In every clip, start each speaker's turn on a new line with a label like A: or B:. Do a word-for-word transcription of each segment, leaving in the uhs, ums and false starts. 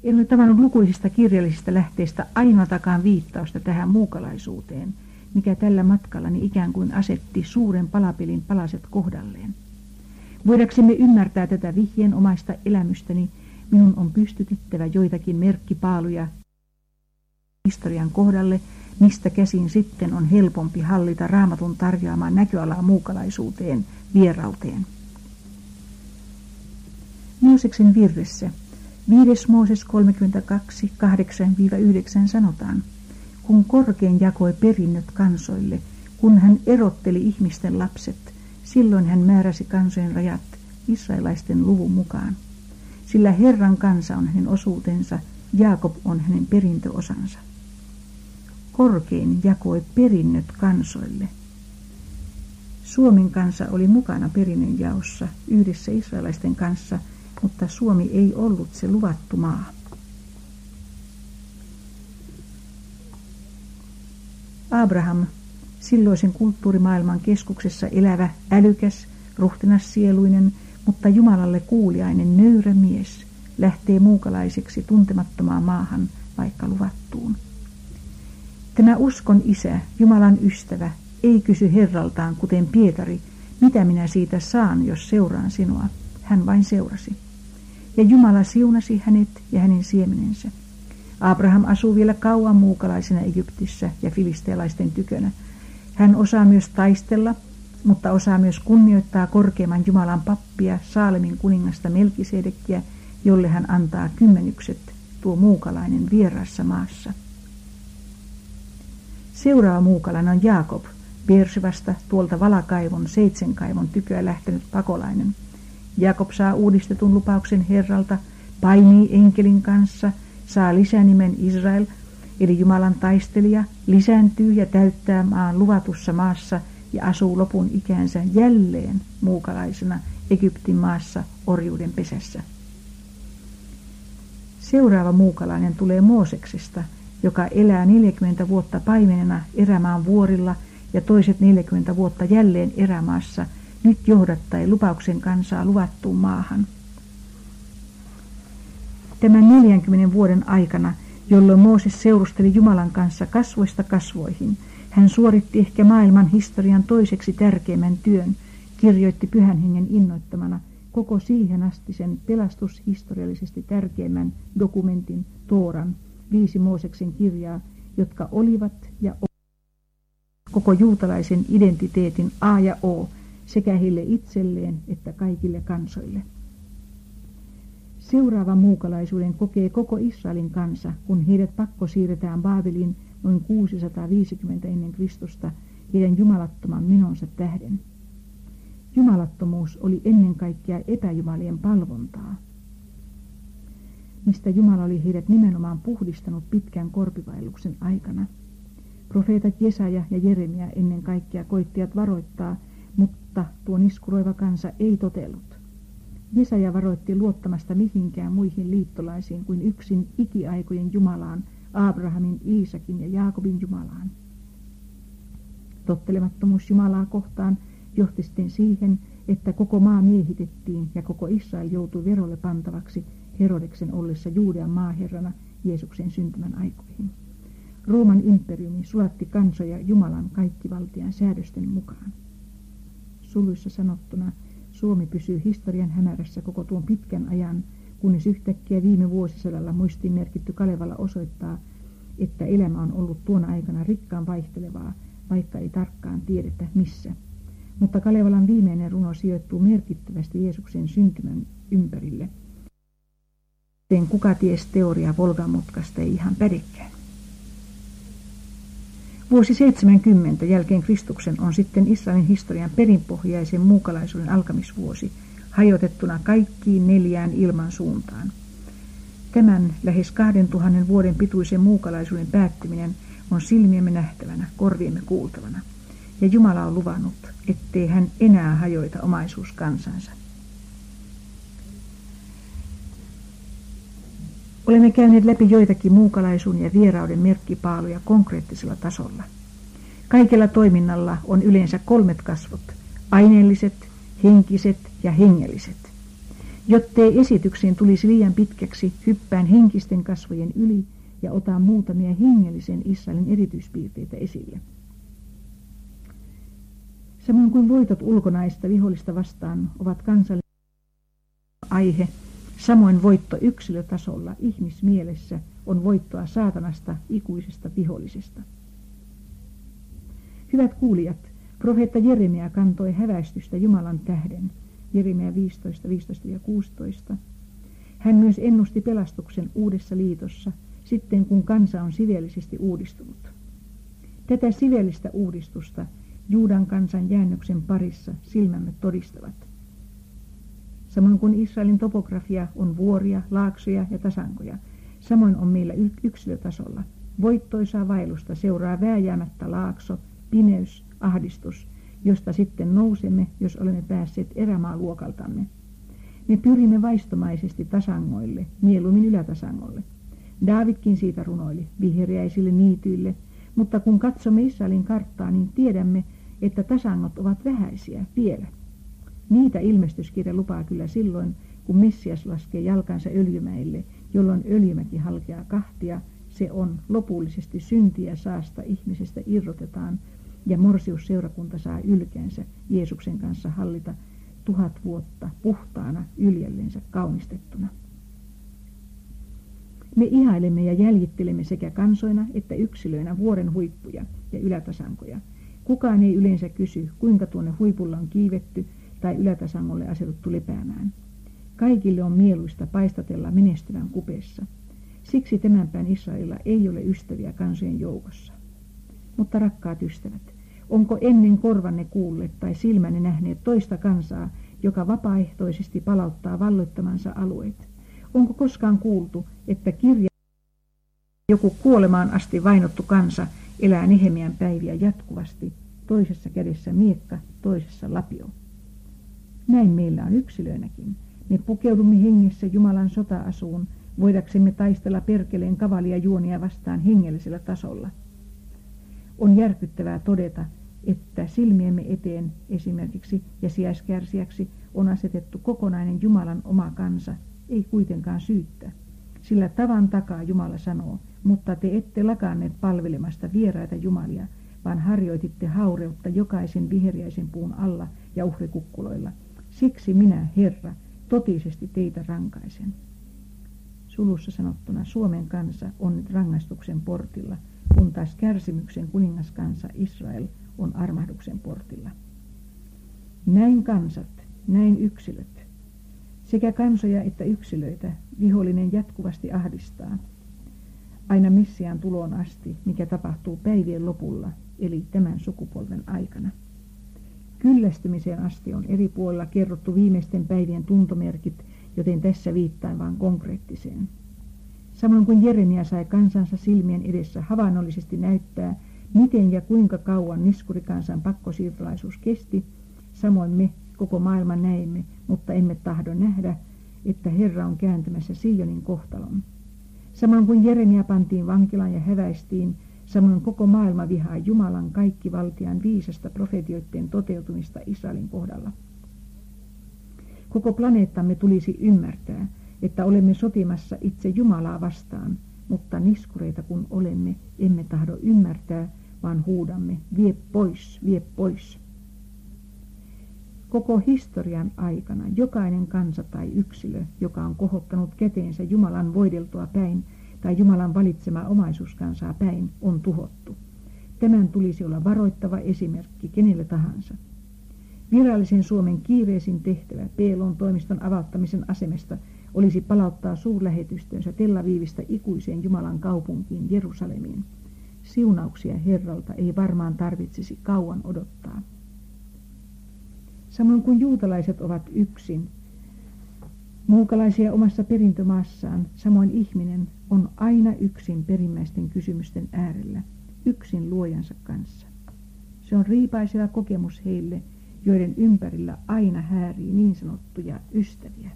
A: En ole tavannut lukuisista kirjallisista lähteistä ainoatakaan viittausta tähän muukalaisuuteen, mikä tällä matkallani ikään kuin asetti suuren palapelin palaset kohdalleen. Voidaksemme ymmärtää tätä vihjeenomaista elämystäni, minun on pystytettävä joitakin merkkipaaluja historian kohdalle, mistä käsin sitten on helpompi hallita Raamatun tarjoamaan näköalaa muukalaisuuteen, vierauteen. Mooseksen virressä viides Mooses kolmekymmentäkaksi, kahdeksan yhdeksän sanotaan, kun korkein jakoi perinnöt kansoille, kun hän erotteli ihmisten lapset, silloin hän määräsi kansojen rajat israelaisten luvun mukaan. Sillä Herran kansa on hänen osuutensa, Jaakob on hänen perintöosansa. Korkein jakoi perinnöt kansoille. Suomen kansa oli mukana perinnönjaossa yhdessä israelaisten kanssa, mutta Suomi ei ollut se luvattu maa. Abraham, silloisen kulttuurimaailman keskuksessa elävä, älykäs, ruhtinassieluinen, mutta Jumalalle kuuliainen nöyrä mies, lähtee muukalaiseksi tuntemattomaan maahan, vaikka luvattuun. Tämä uskon isä, Jumalan ystävä, ei kysy Herraltaan, kuten Pietari, mitä minä siitä saan, jos seuraan sinua. Hän vain seurasi. Ja Jumala siunasi hänet ja hänen siemenensä. Abraham asuu vielä kauan muukalaisena Egyptissä ja filistealaisten tykönä. Hän osaa myös taistella, mutta osaa myös kunnioittaa korkeimman Jumalan pappia, Saalemin kuningasta Melkisedekkiä, jolle hän antaa kymmenykset, tuo muukalainen vieraassa maassa. Seuraava muukalainen on Jaakob, Beershevasta tuolta Valakaivon Seitsemänkaivon tyköä lähtenyt pakolainen. Jaakob saa uudistetun lupauksen Herralta, painii enkelin kanssa, saa lisänimen Israel, eli Jumalan taistelija, lisääntyy ja täyttää maan luvatussa maassa ja asuu lopun ikänsä jälleen muukalaisena Egyptin maassa orjuuden pesässä. Seuraava muukalainen tulee Mooseksesta, joka elää neljäkymmentä vuotta paimenena erämaan vuorilla ja toiset neljäkymmentä vuotta jälleen erämaassa, nyt johdattaen lupauksen kansaa luvattuun maahan. Tämän neljänkymmenen vuoden aikana, jolloin Mooses seurusteli Jumalan kanssa kasvoista kasvoihin, hän suoritti ehkä maailman historian toiseksi tärkeimmän työn, kirjoitti Pyhän Hengen innoittamana koko siihen asti sen pelastushistoriallisesti tärkeimmän dokumentin, Tooran, viisi Mooseksen kirjaa, jotka olivat ja olivat koko juutalaisen identiteetin A ja O, sekä heille itselleen että kaikille kansoille. Seuraavan muukalaisuuden kokee koko Israelin kansa, kun heidät pakko siirretään Baabeliin noin kuusisataaviisikymmentä ennen Kristusta heidän jumalattoman menonsa tähden. Jumalattomuus oli ennen kaikkea epäjumalien palvontaa, mistä Jumala oli heidät nimenomaan puhdistanut pitkän korpivaelluksen aikana. Profeetat Jesaja ja Jeremia ennen kaikkea koittivat varoittaa, mutta tuo niskuroiva kansa ei totellut. Jesaja varoitti luottamasta mihinkään muihin liittolaisiin kuin yksin ikiaikojen Jumalaan, Abrahamin, Iisakin ja Jaakobin Jumalaan. Tottelemattomuus Jumalaa kohtaan johti sitten siihen, että koko maa miehitettiin ja koko Israel joutui verolle pantavaksi Herodeksen ollessa Juudean maaherrana Jeesuksen syntymän aikoihin. Rooman imperiumi sulatti kansoja Jumalan kaikkivaltian säädösten mukaan. Suluissa sanottuna Suomi pysyy historian hämärässä koko tuon pitkän ajan, kunnes yhtäkkiä viime vuosisadalla muistiin merkitty Kalevala osoittaa, että elämä on ollut tuona aikana rikkaan vaihtelevaa, vaikka ei tarkkaan tiedetä missä. Mutta Kalevalan viimeinen runo sijoittuu merkittävästi Jeesuksen syntymän ympärille. Joten kuka ties teoria Volgan mutkasta ei ihan pädekään. Vuosi seitsemänkymmentä jälkeen Kristuksen on sitten Israelin historian perinpohjaisen muukalaisuuden alkamisvuosi, hajotettuna kaikkiin neljään ilman suuntaan. Tämän lähes kahden tuhannen vuoden pituisen muukalaisuuden päättyminen on silmiemme nähtävänä, korviemme kuultavana. Ja Jumala on luvannut, ettei hän enää hajoita omaisuuskansansa. Olemme käyneet läpi joitakin muukalaisuuden ja vierauden merkkipaaluja konkreettisella tasolla. Kaikella toiminnalla on yleensä kolmet kasvot, aineelliset, henkiset ja hengelliset. Jottei esitykseen tulisi liian pitkäksi, hyppään henkisten kasvojen yli ja otan muutamia hengellisen Israelin erityispiirteitä esille. Samoin kuin voitot ulkonaista vihollista vastaan ovat kansallinen aihe, samoin voitto yksilötasolla ihmismielessä on voittoa saatanasta ikuisesta vihollisesta. Hyvät kuulijat, profeetta Jeremia kantoi häväistystä Jumalan tähden, Jeremia viisitoista, viisitoista ja kuusitoista. Hän myös ennusti pelastuksen uudessa liitossa, sitten kun kansa on siveellisesti uudistunut. Tätä siveellistä uudistusta Juudan kansan jäännöksen parissa silmämme todistavat. Samoin kuin Israelin topografia on vuoria, laaksoja ja tasankoja, samoin on meillä yksilötasolla. Voittoisaa vaellusta seuraa vääjäämättä laakso, pimeys, ahdistus, josta sitten nousemme, jos olemme päässeet erämaaluokaltamme. Me pyrimme vaistomaisesti tasangoille, mieluummin ylätasangolle. Daavidkin siitä runoili, vihreäisille niityille, mutta kun katsomme Israelin karttaa, niin tiedämme, että tasangot ovat vähäisiä vielä. Niitä ilmestyskirja lupaa kyllä silloin, kun Messias laskee jalkansa Öljymäille, jolloin Öljymäki halkeaa kahtia, se on lopullisesti syntiä saasta ihmisestä irrotetaan, ja morsiusseurakunta saa ylkäänsä Jeesuksen kanssa hallita tuhat vuotta puhtaana yljellensä kaunistettuna. Me ihailemme ja jäljittelemme sekä kansoina että yksilöinä vuoren huippuja ja ylätasankoja. Kukaan ei yleensä kysy, kuinka tuonne huipulla on kiivetty tai ylätasangolle asetuttu lepäämään. Kaikille on mieluista paistatella menestyvän kupeessa. Siksi tämänpäin Israelilla ei ole ystäviä kansojen joukossa. Mutta rakkaat ystävät, onko ennen korvanne kuulleet tai silmänne nähneet toista kansaa, joka vapaaehtoisesti palauttaa valloittamansa alueet? Onko koskaan kuultu, että kirja joku kuolemaan asti vainottu kansa elää Nehemian päiviä jatkuvasti, toisessa kädessä miekka, toisessa lapio? Näin meillä on yksilöinäkin. Me pukeudumme hengessä Jumalan sota-asuun, voidaksemme taistella perkeleen kavalia juonia vastaan hengellisellä tasolla. On järkyttävää todeta, että silmiemme eteen esimerkiksi ja sijaiskärsiäksi on asetettu kokonainen Jumalan oma kansa, ei kuitenkaan syyttä. Sillä tavan takaa Jumala sanoo, mutta te ette lakanneet palvelemasta vieraita jumalia, vaan harjoititte haureutta jokaisen viheriäisen puun alla ja uhrikukkuloilla. Siksi minä, Herra, totisesti teitä rankaisen. Sulussa sanottuna Suomen kansa on nyt rangaistuksen portilla, kun taas kärsimyksen kuningaskansa Israel on armahduksen portilla. Näin kansat, näin yksilöt. Sekä kansoja että yksilöitä vihollinen jatkuvasti ahdistaa. Aina Messiaan tuloon asti, mikä tapahtuu päivien lopulla, eli tämän sukupolven aikana. Kyllästymiseen asti on eri puolilla kerrottu viimeisten päivien tuntomerkit, joten tässä viittaan vain konkreettiseen. Samoin kuin Jeremia sai kansansa silmien edessä havainnollisesti näyttää, miten ja kuinka kauan niskurikansan pakkosiirtolaisuus kesti, samoin me koko maailman näemme, mutta emme tahdo nähdä, että Herra on kääntämässä Sionin kohtalon. Samoin kuin Jeremia pantiin vankilaan ja häväistiin, samoin koko maailma vihaa Jumalan kaikkivaltiaan viisasta profetioiden toteutumista Israelin kohdalla. Koko planeettamme tulisi ymmärtää, että olemme sotimassa itse Jumalaa vastaan, mutta niskureita kun olemme, emme tahdo ymmärtää, vaan huudamme, vie pois, vie pois. Koko historian aikana jokainen kansa tai yksilö, joka on kohottanut käteensä Jumalan voideltua päin tai Jumalan valitsemaa omaisuuskansaa päin, on tuhottu. Tämän tulisi olla varoittava esimerkki kenelle tahansa. Virallisen Suomen kiireisin tehtävä P L O:n toimiston avauttamisen asemesta olisi palauttaa suurlähetystönsä Tel Avivista ikuiseen Jumalan kaupunkiin Jerusalemiin. Siunauksia Herralta ei varmaan tarvitsisi kauan odottaa. Samoin kuin juutalaiset ovat yksin, muukalaisia omassa perintömaassaan, samoin ihminen on aina yksin perimmäisten kysymysten äärellä, yksin luojansa kanssa. Se on riipaiseva kokemus heille, joiden ympärillä aina häärii niin sanottuja ystäviä.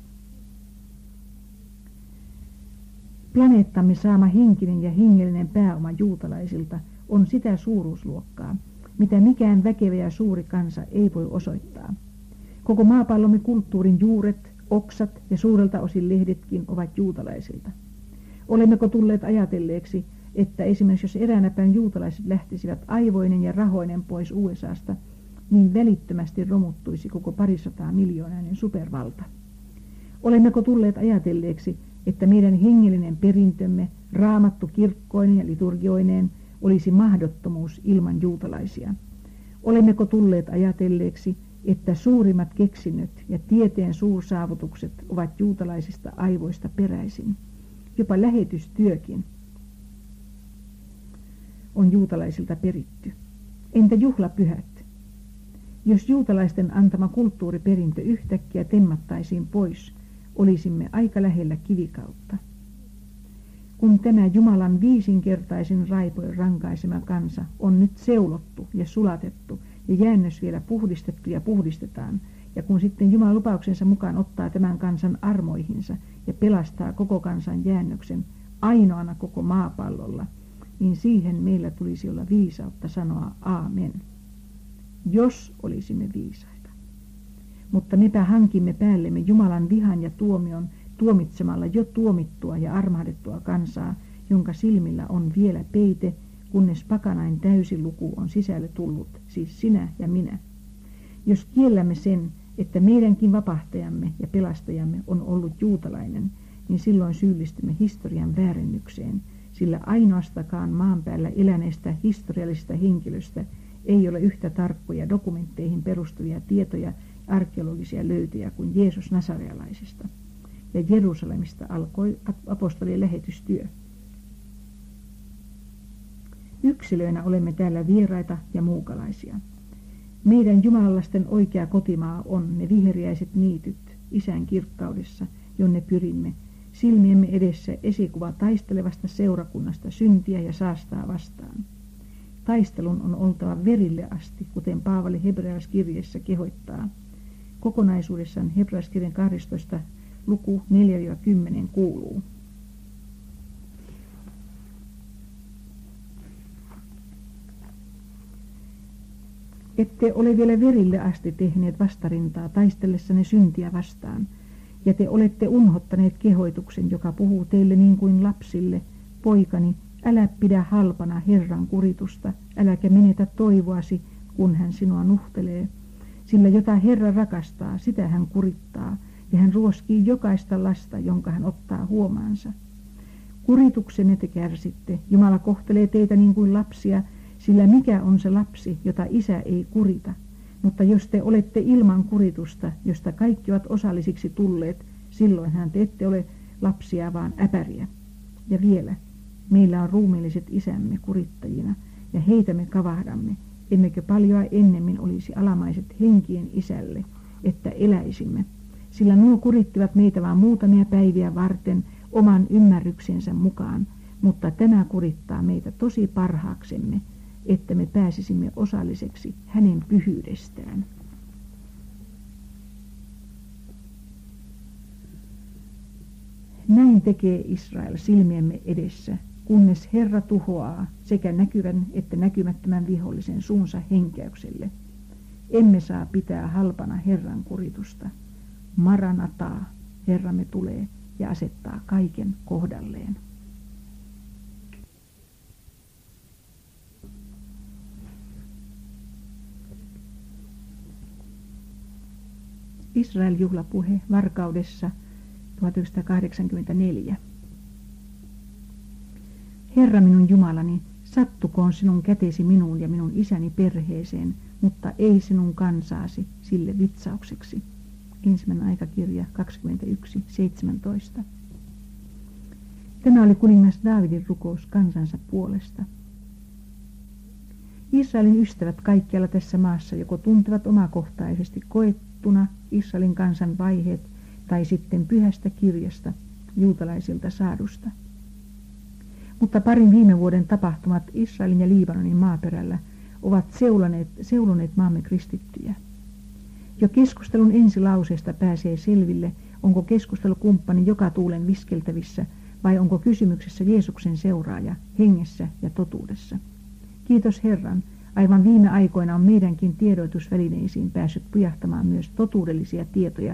A: Planeettamme saama henkinen ja hengellinen pääoma juutalaisilta on sitä suuruusluokkaa, mitä mikään väkevä ja suuri kansa ei voi osoittaa. Koko maapallomme kulttuurin juuret, oksat ja suurelta osin lehdetkin ovat juutalaisilta. Olemmeko tulleet ajatelleeksi, että esimerkiksi jos eräänä päin juutalaiset lähtisivät aivoinen ja rahoinen pois U S A:sta, niin välittömästi romuttuisi koko parisataa miljoonainen supervalta. Olemmeko tulleet ajatelleeksi, että meidän hengellinen perintömme, raamattu kirkkoinen ja liturgioineen, olisi mahdottomuus ilman juutalaisia? Olemmeko tulleet ajatelleeksi, että suurimmat keksinnöt ja tieteen suursaavutukset ovat juutalaisista aivoista peräisin? Jopa lähetystyökin on juutalaisilta peritty. Entä juhlapyhät? Jos juutalaisten antama kulttuuriperintö yhtäkkiä temmattaisiin pois, olisimme aika lähellä kivikautta. Kun tämä Jumalan viisinkertaisin raipoin rankaisema kansa on nyt seulottu ja sulatettu ja jäännös vielä puhdistettu ja puhdistetaan, ja kun sitten Jumalan lupauksensa mukaan ottaa tämän kansan armoihinsa ja pelastaa koko kansan jäännöksen ainoana koko maapallolla, niin siihen meillä tulisi olla viisautta sanoa aamen, jos olisimme viisaita. Mutta mepä hankimme päällemme Jumalan vihan ja tuomion tuomitsemalla jo tuomittua ja armahdettua kansaa, jonka silmillä on vielä peite, kunnes pakanain täysi luku on sisälle tullut, siis sinä ja minä. Jos kiellämme sen, että meidänkin vapahtajamme ja pelastajamme on ollut juutalainen, niin silloin syyllistymme historian väärennykseen, sillä ainoastakaan maan päällä eläneestä historiallisesta henkilöstä ei ole yhtä tarkkoja dokumentteihin perustuvia tietoja ja arkeologisia löytöjä kuin Jeesus nasarealaisesta. Ja Jerusalemista alkoi apostolien lähetystyö. Yksilöinä olemme täällä vieraita ja muukalaisia. Meidän jumalalaisten oikea kotimaa on ne viheriäiset niityt Isän kirkkaudessa, jonne pyrimme, silmiemme edessä esikuva taistelevasta seurakunnasta syntiä ja saastaa vastaan. Taistelun on oltava verille asti, kuten Paavali hebrealaiskirjeessä kehottaa. Kokonaisuudessaan hebrealaiskirjan kahdestoista luku neljä kymmenen kuuluu. Ette ole vielä verille asti tehneet vastarintaa taistellessanne syntiä vastaan, ja te olette unhottaneet kehoituksen, joka puhuu teille niin kuin lapsille, poikani, älä pidä halpana Herran kuritusta, äläkä menetä toivoasi, kun hän sinua nuhtelee, sillä jota Herra rakastaa, sitä hän kurittaa, ja hän ruoskii jokaista lasta, jonka hän ottaa huomaansa. Kurituksenne te kärsitte, Jumala kohtelee teitä niin kuin lapsia, sillä mikä on se lapsi, jota isä ei kurita? Mutta jos te olette ilman kuritusta, josta kaikki ovat osallisiksi tulleet, silloinhan te ette ole lapsia, vaan äpäriä. Ja vielä, meillä on ruumiilliset isämme kurittajina, ja heitä me kavahdamme, emmekö paljoa ennemmin olisi alamaiset henkien isälle, että eläisimme. Sillä nuo kurittivat meitä vain muutamia päiviä varten oman ymmärryksensä mukaan, mutta tämä kurittaa meitä tosi parhaaksemme, että me pääsisimme osalliseksi hänen pyhyydestään. Näin tekee Israel silmiemme edessä, kunnes Herra tuhoaa sekä näkyvän että näkymättömän vihollisen suunsa henkäykselle. Emme saa pitää halpana Herran kuritusta. Maranataa, Herramme tulee ja asettaa kaiken kohdalleen. Israel-juhlapuhe Varkaudessa tuhatyhdeksänsataakahdeksankymmentäneljä. Herra minun Jumalani, sattukoon sinun kätesi minuun ja minun isäni perheeseen, mutta ei sinun kansaasi sille vitsaukseksi. Ensimmäinen aikakirja kaksikymmentäyksi seitsemäntoista. Tämä oli kuningas Daavidin rukous kansansa puolesta. Israelin ystävät kaikkialla tässä maassa joko tuntevat omakohtaisesti koettuna Israelin kansan vaiheet tai sitten pyhästä kirjasta, juutalaisilta saadusta. Mutta parin viime vuoden tapahtumat Israelin ja Liibanonin maaperällä ovat seuloneet, seuloneet maamme kristittyjä. Jo keskustelun ensilauseesta pääsee selville, onko keskustelukumppani joka tuulen viskeltävissä vai onko kysymyksessä Jeesuksen seuraaja hengessä ja totuudessa. Kiitos Herran, aivan viime aikoina on meidänkin tiedotusvälineisiin päässyt pujahtamaan myös totuudellisia tietoja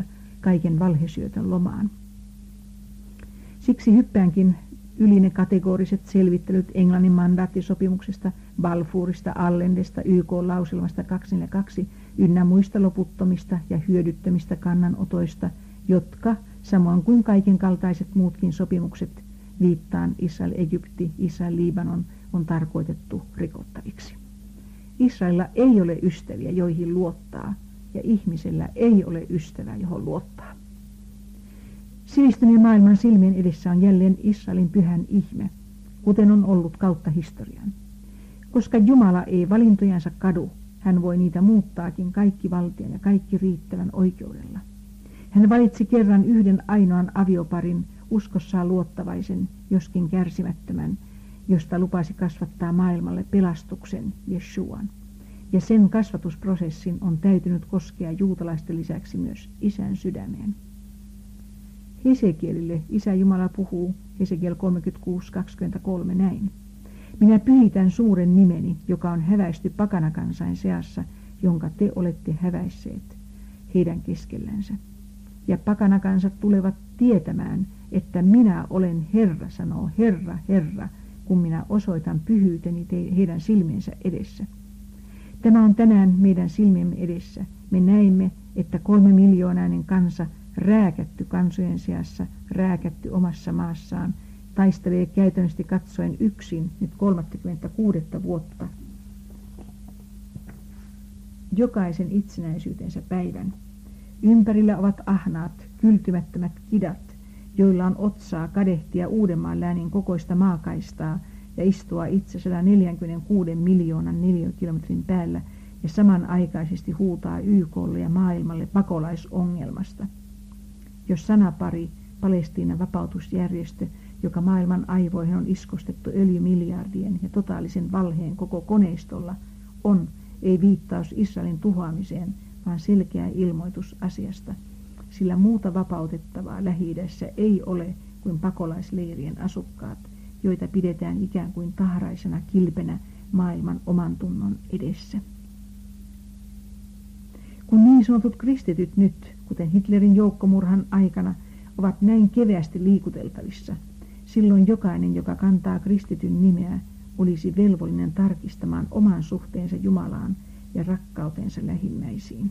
A: kaiken valhesyötön lomaan. Siksi hyppäänkin yli ne kategoriset selvittelyt Englannin mandaattisopimuksesta, Balfourista, Allendesta, Y K-lauselmasta kaksisataaneljäkymmentäkaksi ynnä muista loputtomista ja hyödyttömistä kannanotoista, jotka, samoin kuin kaiken kaltaiset muutkin sopimukset, viittaan Israel-Egypti, Israel-Libanon, on tarkoitettu rikottaviksi. Israelilla ei ole ystäviä, joihin luottaa, ja ihmisellä ei ole ystävää, johon luottaa. Sivistyneen maailman silmien edessä on jälleen Israelin pyhän ihme, kuten on ollut kautta historian. Koska Jumala ei valintojansa kadu, hän voi niitä muuttaakin kaikki valtian ja kaikki riittävän oikeudella. Hän valitsi kerran yhden ainoan avioparin, uskossaan luottavaisen, joskin kärsimättömän, josta lupasi kasvattaa maailmalle pelastuksen, Jeshuan. Ja sen kasvatusprosessin on täytynyt koskea juutalaisten lisäksi myös isän sydämeen. Hesekielille Isä Jumala puhuu, Hesekiel kolmekymmentäkuusi kaksikymmentäkolme näin. Minä pyhitän suuren nimeni, joka on häväisty pakanakansain seassa, jonka te olette häväisseet heidän keskellänsä. Ja pakanakansat tulevat tietämään, että minä olen Herra, sanoo Herra, Herra, kun minä osoitan pyhyyteni te- heidän silmiensä edessä. Tämä on tänään meidän silmiemme edessä. Me näimme, että kolme miljoonainen kansa, rääkätty kansojen seassa, rääkätty omassa maassaan, taistelee käytännössä katsoen yksin nyt kolmekymmentäkuusi vuotta jokaisen itsenäisyytensä päivän. Ympärillä ovat ahnaat, kyltymättömät kidat, joilla on otsaa kadehtia Uudenmaan läänin kokoista maakaistaa ja istua itse sata neljäkymmentäkuusi miljoonan neliökilometrin päällä ja samanaikaisesti huutaa Y K:lle ja maailmalle pakolaisongelmasta. Jos sanapari, Palestiinan vapautusjärjestö, joka maailman aivoihin on iskostettu öljymiljardien ja totaalisen valheen koko koneistolla, on ei viittaus Israelin tuhoamiseen, vaan selkeä ilmoitus asiasta, sillä muuta vapautettavaa Lähi-idässä ei ole kuin pakolaisleirien asukkaat, joita pidetään ikään kuin tahraisena kilpenä maailman oman tunnon edessä. Kun niin sanotut kristityt nyt, kuten Hitlerin joukkomurhan aikana, ovat näin keveästi liikuteltavissa, silloin jokainen, joka kantaa kristityn nimeä, olisi velvollinen tarkistamaan oman suhteensa Jumalaan ja rakkautensa lähimmäisiin.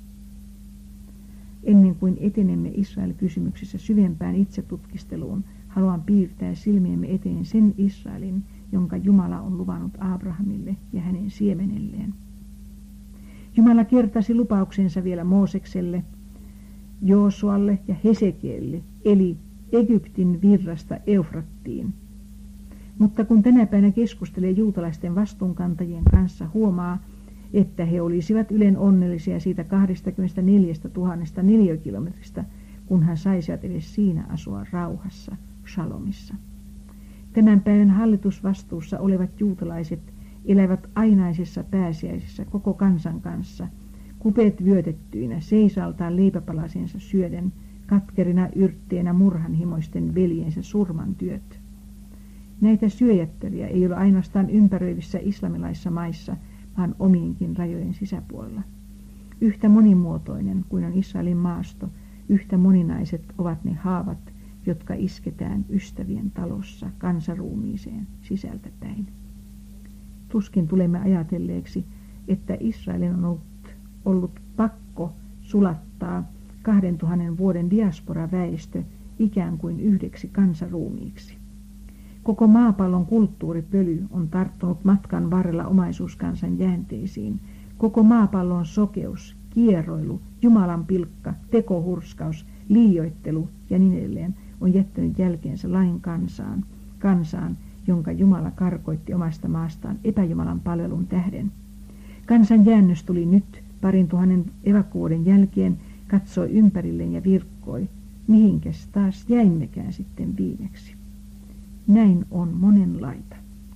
A: Ennen kuin etenemme Israel-kysymyksissä syvempään itsetutkisteluun, haluan piirtää silmiemme eteen sen Israelin, jonka Jumala on luvannut Abrahamille ja hänen siemenelleen. Jumala kertasi lupauksensa vielä Moosekselle, Joosualle ja Hesekielle, eli Egyptin virrasta Eufrattiin. Mutta kun tänä päivänä keskustelee juutalaisten vastuunkantajien kanssa, huomaa, että he olisivat ylen onnellisia siitä kaksikymmentäneljätuhatta neliökilometristä, kun hän saisivat edes siinä asua rauhassa, shalomissa. Tämän päivän hallitusvastuussa olevat juutalaiset elävät ainaisessa pääsiäisessä koko kansan kanssa, kupeet vyötettyinä, seisaltaan leipäpalasensa syöden, katkerina yrtteenä murhanhimoisten veljensä surman työt. Näitä syöjättäviä ei ole ainoastaan ympäröivissä islamilaisissa maissa, vaan omiinkin rajojen sisäpuolella. Yhtä monimuotoinen kuin on Israelin maasto, yhtä moninaiset ovat ne haavat, jotka isketään ystävien talossa kansaruumiiseen sisältäpäin. Tuskin tulemme ajatelleeksi, että Israelin on ollut, ollut pakko sulattaa kahden tuhannen vuoden diasporaväestö ikään kuin yhdeksi kansaruumiiksi. Koko maapallon kulttuuripöly on tarttunut matkan varrella omaisuuskansan jäänteisiin. Koko maapallon sokeus, kieroilu, Jumalan pilkka, tekohurskaus, liioittelu ja niin edelleen on jättänyt jälkeensä lain kansaan, kansaan, jonka Jumala karkoitti omasta maastaan epäjumalan palvelun tähden. Kansan jäännös tuli nyt parin tuhannen evakuoiden jälkeen, katsoi ympärilleen ja virkkoi, mihinkäs taas jäimmekään sitten viimeksi. Näin on monenlaita.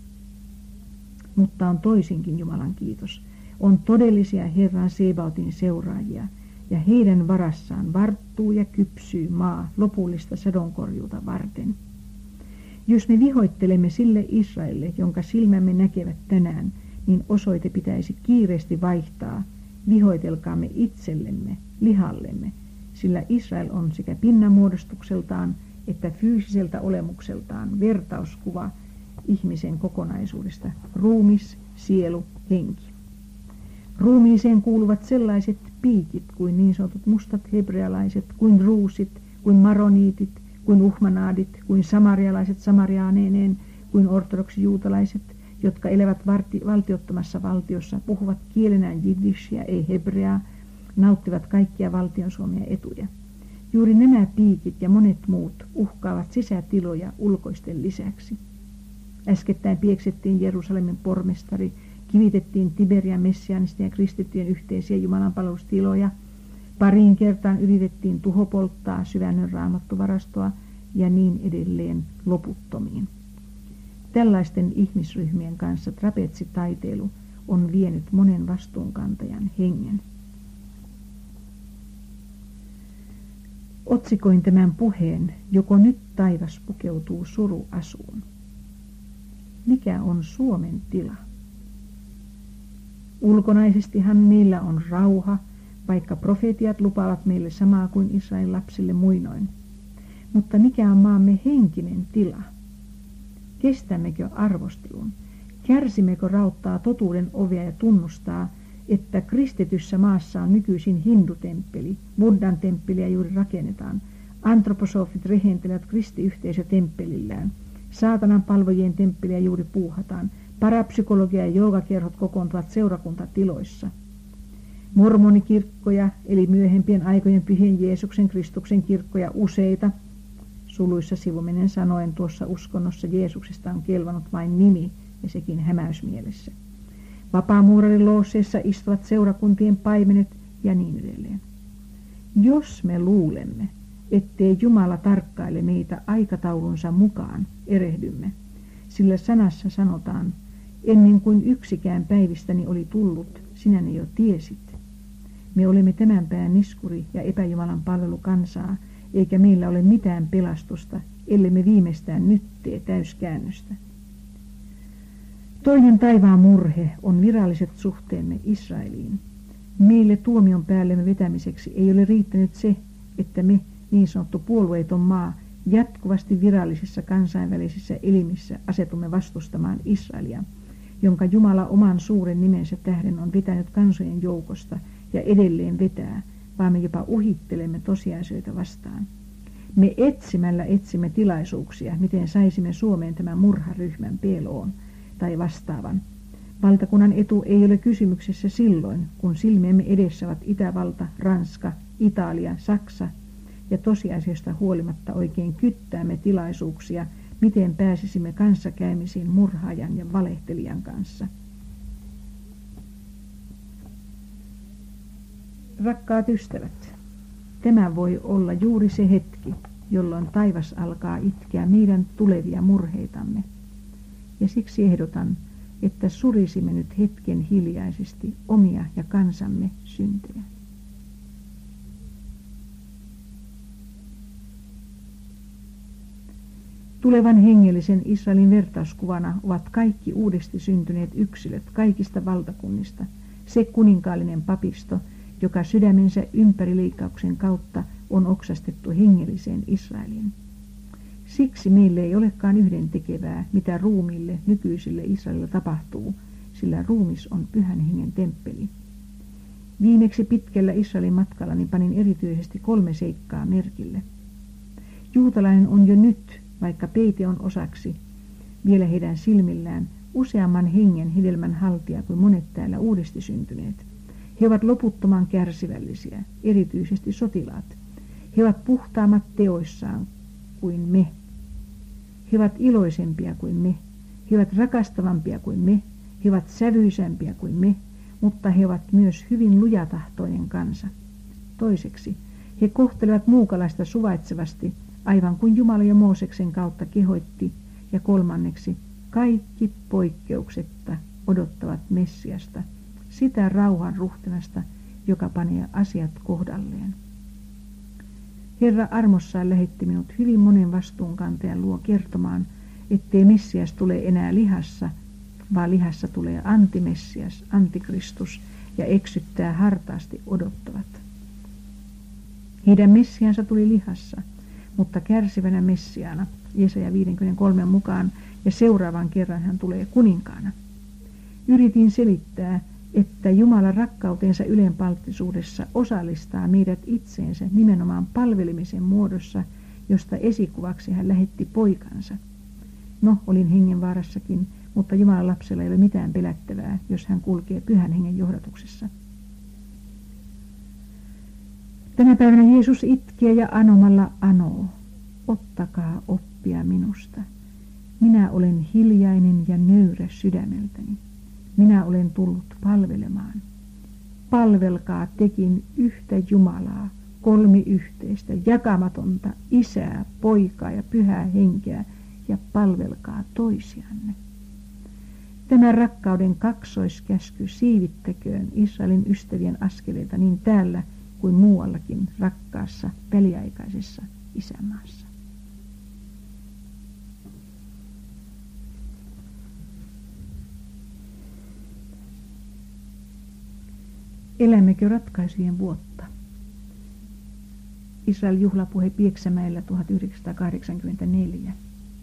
A: Mutta on toisinkin, Jumalan kiitos. On todellisia Herran Sebaotin seuraajia, ja heidän varassaan varttuu ja kypsyy maa lopullista sadonkorjuuta varten. Jos me vihoittelemme sille Israelille, jonka silmämme näkevät tänään, niin osoite pitäisi kiireesti vaihtaa. Vihoitelkaamme itsellemme, lihallemme, sillä Israel on sekä pinnanmuodostukseltaan että fyysiseltä olemukseltaan vertauskuva ihmisen kokonaisuudesta, ruumis, sielu, henki. Ruumiiseen kuuluvat sellaiset piikit kuin niin sanotut mustat hebrealaiset, kuin ruusit, kuin maroniitit, kuin uhmanaadit, kuin samarialaiset samariaaneineen, kuin ortodoksijuutalaiset, jotka elävät varti, valtiottomassa valtiossa, puhuvat kielenään jiddishiä, ei hebreaa, nauttivat kaikkia valtion suomia etuja. Juuri nämä piikit ja monet muut uhkaavat sisätiloja ulkoisten lisäksi. Äskettäin pieksettiin Jerusalemin pormestari, kivitettiin Tiberian messiaanisten ja kristittyjen yhteisiä jumalanpalvelustiloja, pariin kertaan yritettiin tuhopolttaa syvännön raamattuvarastoa ja niin edelleen loputtomiin. Tällaisten ihmisryhmien kanssa trapetsitaiteilu on vienyt monen vastuunkantajan hengen. Otsikoin tämän puheen, joko nyt taivas pukeutuu suruasuun. Mikä on Suomen tila? Ulkonaisestihan meillä on rauha, vaikka profeetiat lupaavat meille samaa kuin Israelin lapsille muinoin. Mutta mikä on maamme henkinen tila? Kestämmekö arvostelun? Kärsimmekö rauttaa totuuden ovea ja tunnustaa, että kristityssä maassa on nykyisin hindutemppeli, Buddhan temppeliä juuri rakennetaan, antroposofit rehentelevät kristiyhteisötemppelillään, saatanan palvojien temppeliä juuri puuhataan, parapsykologia ja joogakerhot kokoontuvat seurakuntatiloissa. Mormonikirkkoja, eli myöhempien aikojen pyhien Jeesuksen Kristuksen kirkkoja useita, suluissa sivuminen sanoen tuossa uskonnossa Jeesuksesta on kelvannut vain nimi ja sekin hämäysmielessä. Vapaamuurariloosseissa istuvat seurakuntien paimenet ja niin edelleen. Jos me luulemme, ettei Jumala tarkkaile meitä aikataulunsa mukaan, erehdymme, sillä sanassa sanotaan, ennen kuin yksikään päivistäni oli tullut, sinä ne jo tiesit. Me olemme tämän pään niskuri ja epäjumalan palvelukansaa, eikä meillä ole mitään pelastusta, ellei me viimeistään nyt tee täyskäännöstä. Toinen taivaan murhe on viralliset suhteemme Israeliin. Meille tuomion päällemme vetämiseksi ei ole riittänyt se, että me, niin sanottu puolueeton maa, jatkuvasti virallisissa kansainvälisissä elimissä asetumme vastustamaan Israelia, jonka Jumala oman suuren nimensä tähden on vetänyt kansojen joukosta ja edelleen vetää, vaan me jopa uhittelemme tosiasioita vastaan. Me etsimällä etsimme tilaisuuksia, miten saisimme Suomeen tämän murharyhmän P L O:n tai vastaavan. Valtakunnan etu ei ole kysymyksessä silloin, kun silmiemme edessä ovat Itävalta, Ranska, Italia, Saksa, ja tosiasiasta huolimatta oikein kyttäämme tilaisuuksia, miten pääsisimme kanssakäymisiin murhaajan ja valehtelijan kanssa. Rakkaat ystävät, tämä voi olla juuri se hetki, jolloin taivas alkaa itkeä meidän tulevia murheitamme. Ja siksi ehdotan, että surisimme nyt hetken hiljaisesti omia ja kansamme syntejä. Tulevan hengellisen Israelin vertauskuvana ovat kaikki uudesti syntyneet yksilöt kaikista valtakunnista, se kuninkaallinen papisto, joka sydämensä ympärileikkauksen kautta on oksastettu hengelliseen Israeliin. Siksi meille ei olekaan yhdentekevää, mitä ruumiille nykyisille Israelilla tapahtuu, sillä ruumis on pyhän hengen temppeli. Viimeksi pitkällä Israelin matkallani panin erityisesti kolme seikkaa merkille. Juutalainen on jo nyt, vaikka peite on osaksi, vielä heidän silmillään useamman hengen hedelmän haltija kuin monet täällä uudesti syntyneet. He ovat loputtoman kärsivällisiä, erityisesti sotilaat. He ovat puhtaammat teoissaan kuin me. He ovat iloisempia kuin me. He ovat rakastavampia kuin me. He ovat sävyisämpiä kuin me, mutta he ovat myös hyvin lujatahtoinen kansa. Toiseksi, he kohtelevat muukalaista suvaitsevasti, aivan kuin Jumala jo Mooseksen kautta kehoitti. Ja kolmanneksi, kaikki poikkeuksetta odottavat Messiasta, sitä rauhan ruhtinasta, joka panee asiat kohdalleen. Herra armossaan lähetti minut hyvin monen vastuunkantajan luo kertomaan, ettei Messias tule enää lihassa, vaan lihassa tulee antimessias, antikristus, ja eksyttää hartaasti odottavat. Heidän Messiansa tuli lihassa, mutta kärsivänä Messiaana, Jesaja viisikymmentäkolme mukaan, ja seuraavan kerran hän tulee kuninkaana. Yritin selittää, että Jumalan rakkautensa ylenpalttisuudessa osallistaa meidät itseensä nimenomaan palvelemisen muodossa, josta esikuvaksi hän lähetti poikansa. No, olin hengenvaarassakin, mutta Jumalan lapsella ei ole mitään pelättävää, jos hän kulkee pyhän hengen johdatuksessa. Tänä päivänä Jeesus itkee ja anomalla anoo. Ottakaa oppia minusta. Minä olen hiljainen ja nöyrä sydämeltäni. Minä olen tullut palvelemaan. Palvelkaa tekin yhtä Jumalaa, kolmiyhteistä, jakamatonta, Isää, Poikaa ja Pyhää Henkeä, ja palvelkaa toisianne. Tämä rakkauden kaksoiskäsky siivittäköön Israelin ystävien askeleita niin täällä kuin muuallakin rakkaassa väliaikaisessa isänmaassa. Elämmekö ratkaisujen vuotta? Israel juhlapuhe Pieksämäellä tuhatyhdeksänsataakahdeksankymmentäneljä.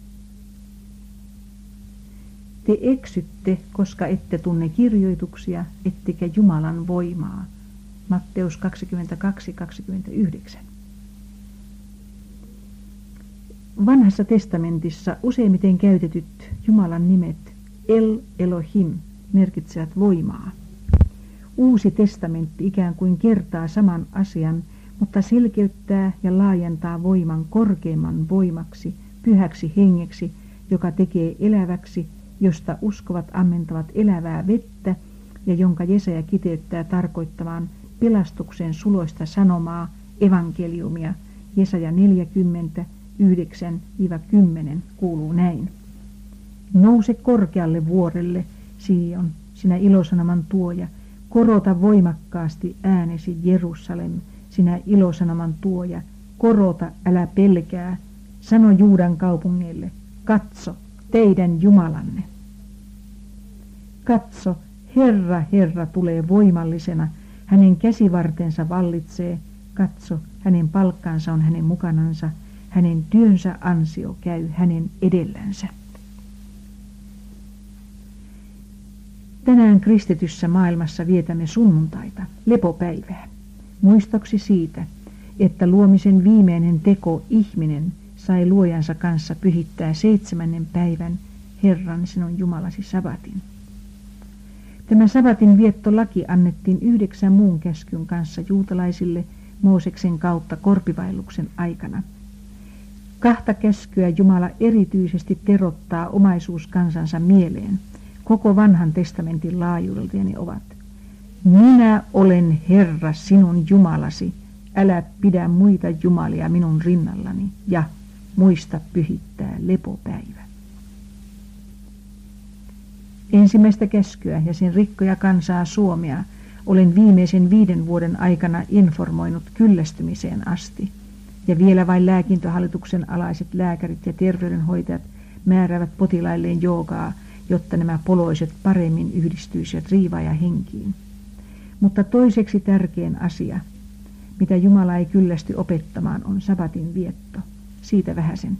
A: Te eksytte, koska ette tunne kirjoituksia, ettekä Jumalan voimaa. Matteus kaksikymmentäkaksi kaksikymmentäyhdeksän. Vanhassa testamentissa useimmiten käytetyt Jumalan nimet El Elohim merkitsevät voimaa. Uusi testamentti ikään kuin kertaa saman asian, mutta selkeyttää ja laajentaa voiman korkeimman voimaksi, pyhäksi hengeksi, joka tekee eläväksi, josta uskovat ammentavat elävää vettä ja jonka Jesaja kiteyttää tarkoittamaan pelastuksen suloista sanomaa, evankeliumia. Jesaja neljäkymmentä, yhdeksän kymmenen kuuluu näin. Nouse korkealle vuorelle, Sion, sinä ilosanoman tuoja, korota voimakkaasti äänesi Jerusalem, sinä ilosanoman tuoja, korota, älä pelkää, sano Juudan kaupungeille, katso, teidän Jumalanne. Katso, Herra, Herra tulee voimallisena, hänen käsivartensa vallitsee, katso, hänen palkkansa on hänen mukanansa, hänen työnsä ansio käy hänen edellänsä. Tänään kristityssä maailmassa vietämme sunnuntaita, lepopäivää, muistoksi siitä, että luomisen viimeinen teko, ihminen, sai luojansa kanssa pyhittää seitsemännen päivän Herran sinun Jumalasi sabatin. Tämä sabatin viettolaki annettiin yhdeksän muun käskyn kanssa juutalaisille Mooseksen kautta korpivaelluksen aikana. Kahta käskyä Jumala erityisesti terottaa omaisuuskansansa mieleen. Koko vanhan testamentin laajuudelta ne ovat. Minä olen Herra sinun Jumalasi, älä pidä muita jumalia minun rinnallani ja muista pyhittää lepopäivä. Ensimmäistä käskyä ja sen rikkoja kansaa Suomea olen viimeisen viiden vuoden aikana informoinut kyllästymiseen asti. Ja vielä vain lääkintöhallituksen alaiset lääkärit ja terveydenhoitajat määräävät potilailleen joogaa, jotta nämä poloiset paremmin yhdistyisivät riivaaja henkiin. Mutta toiseksi tärkein asia, mitä Jumala ei kyllästy opettamaan, on sabatin vietto. Siitä vähäsen.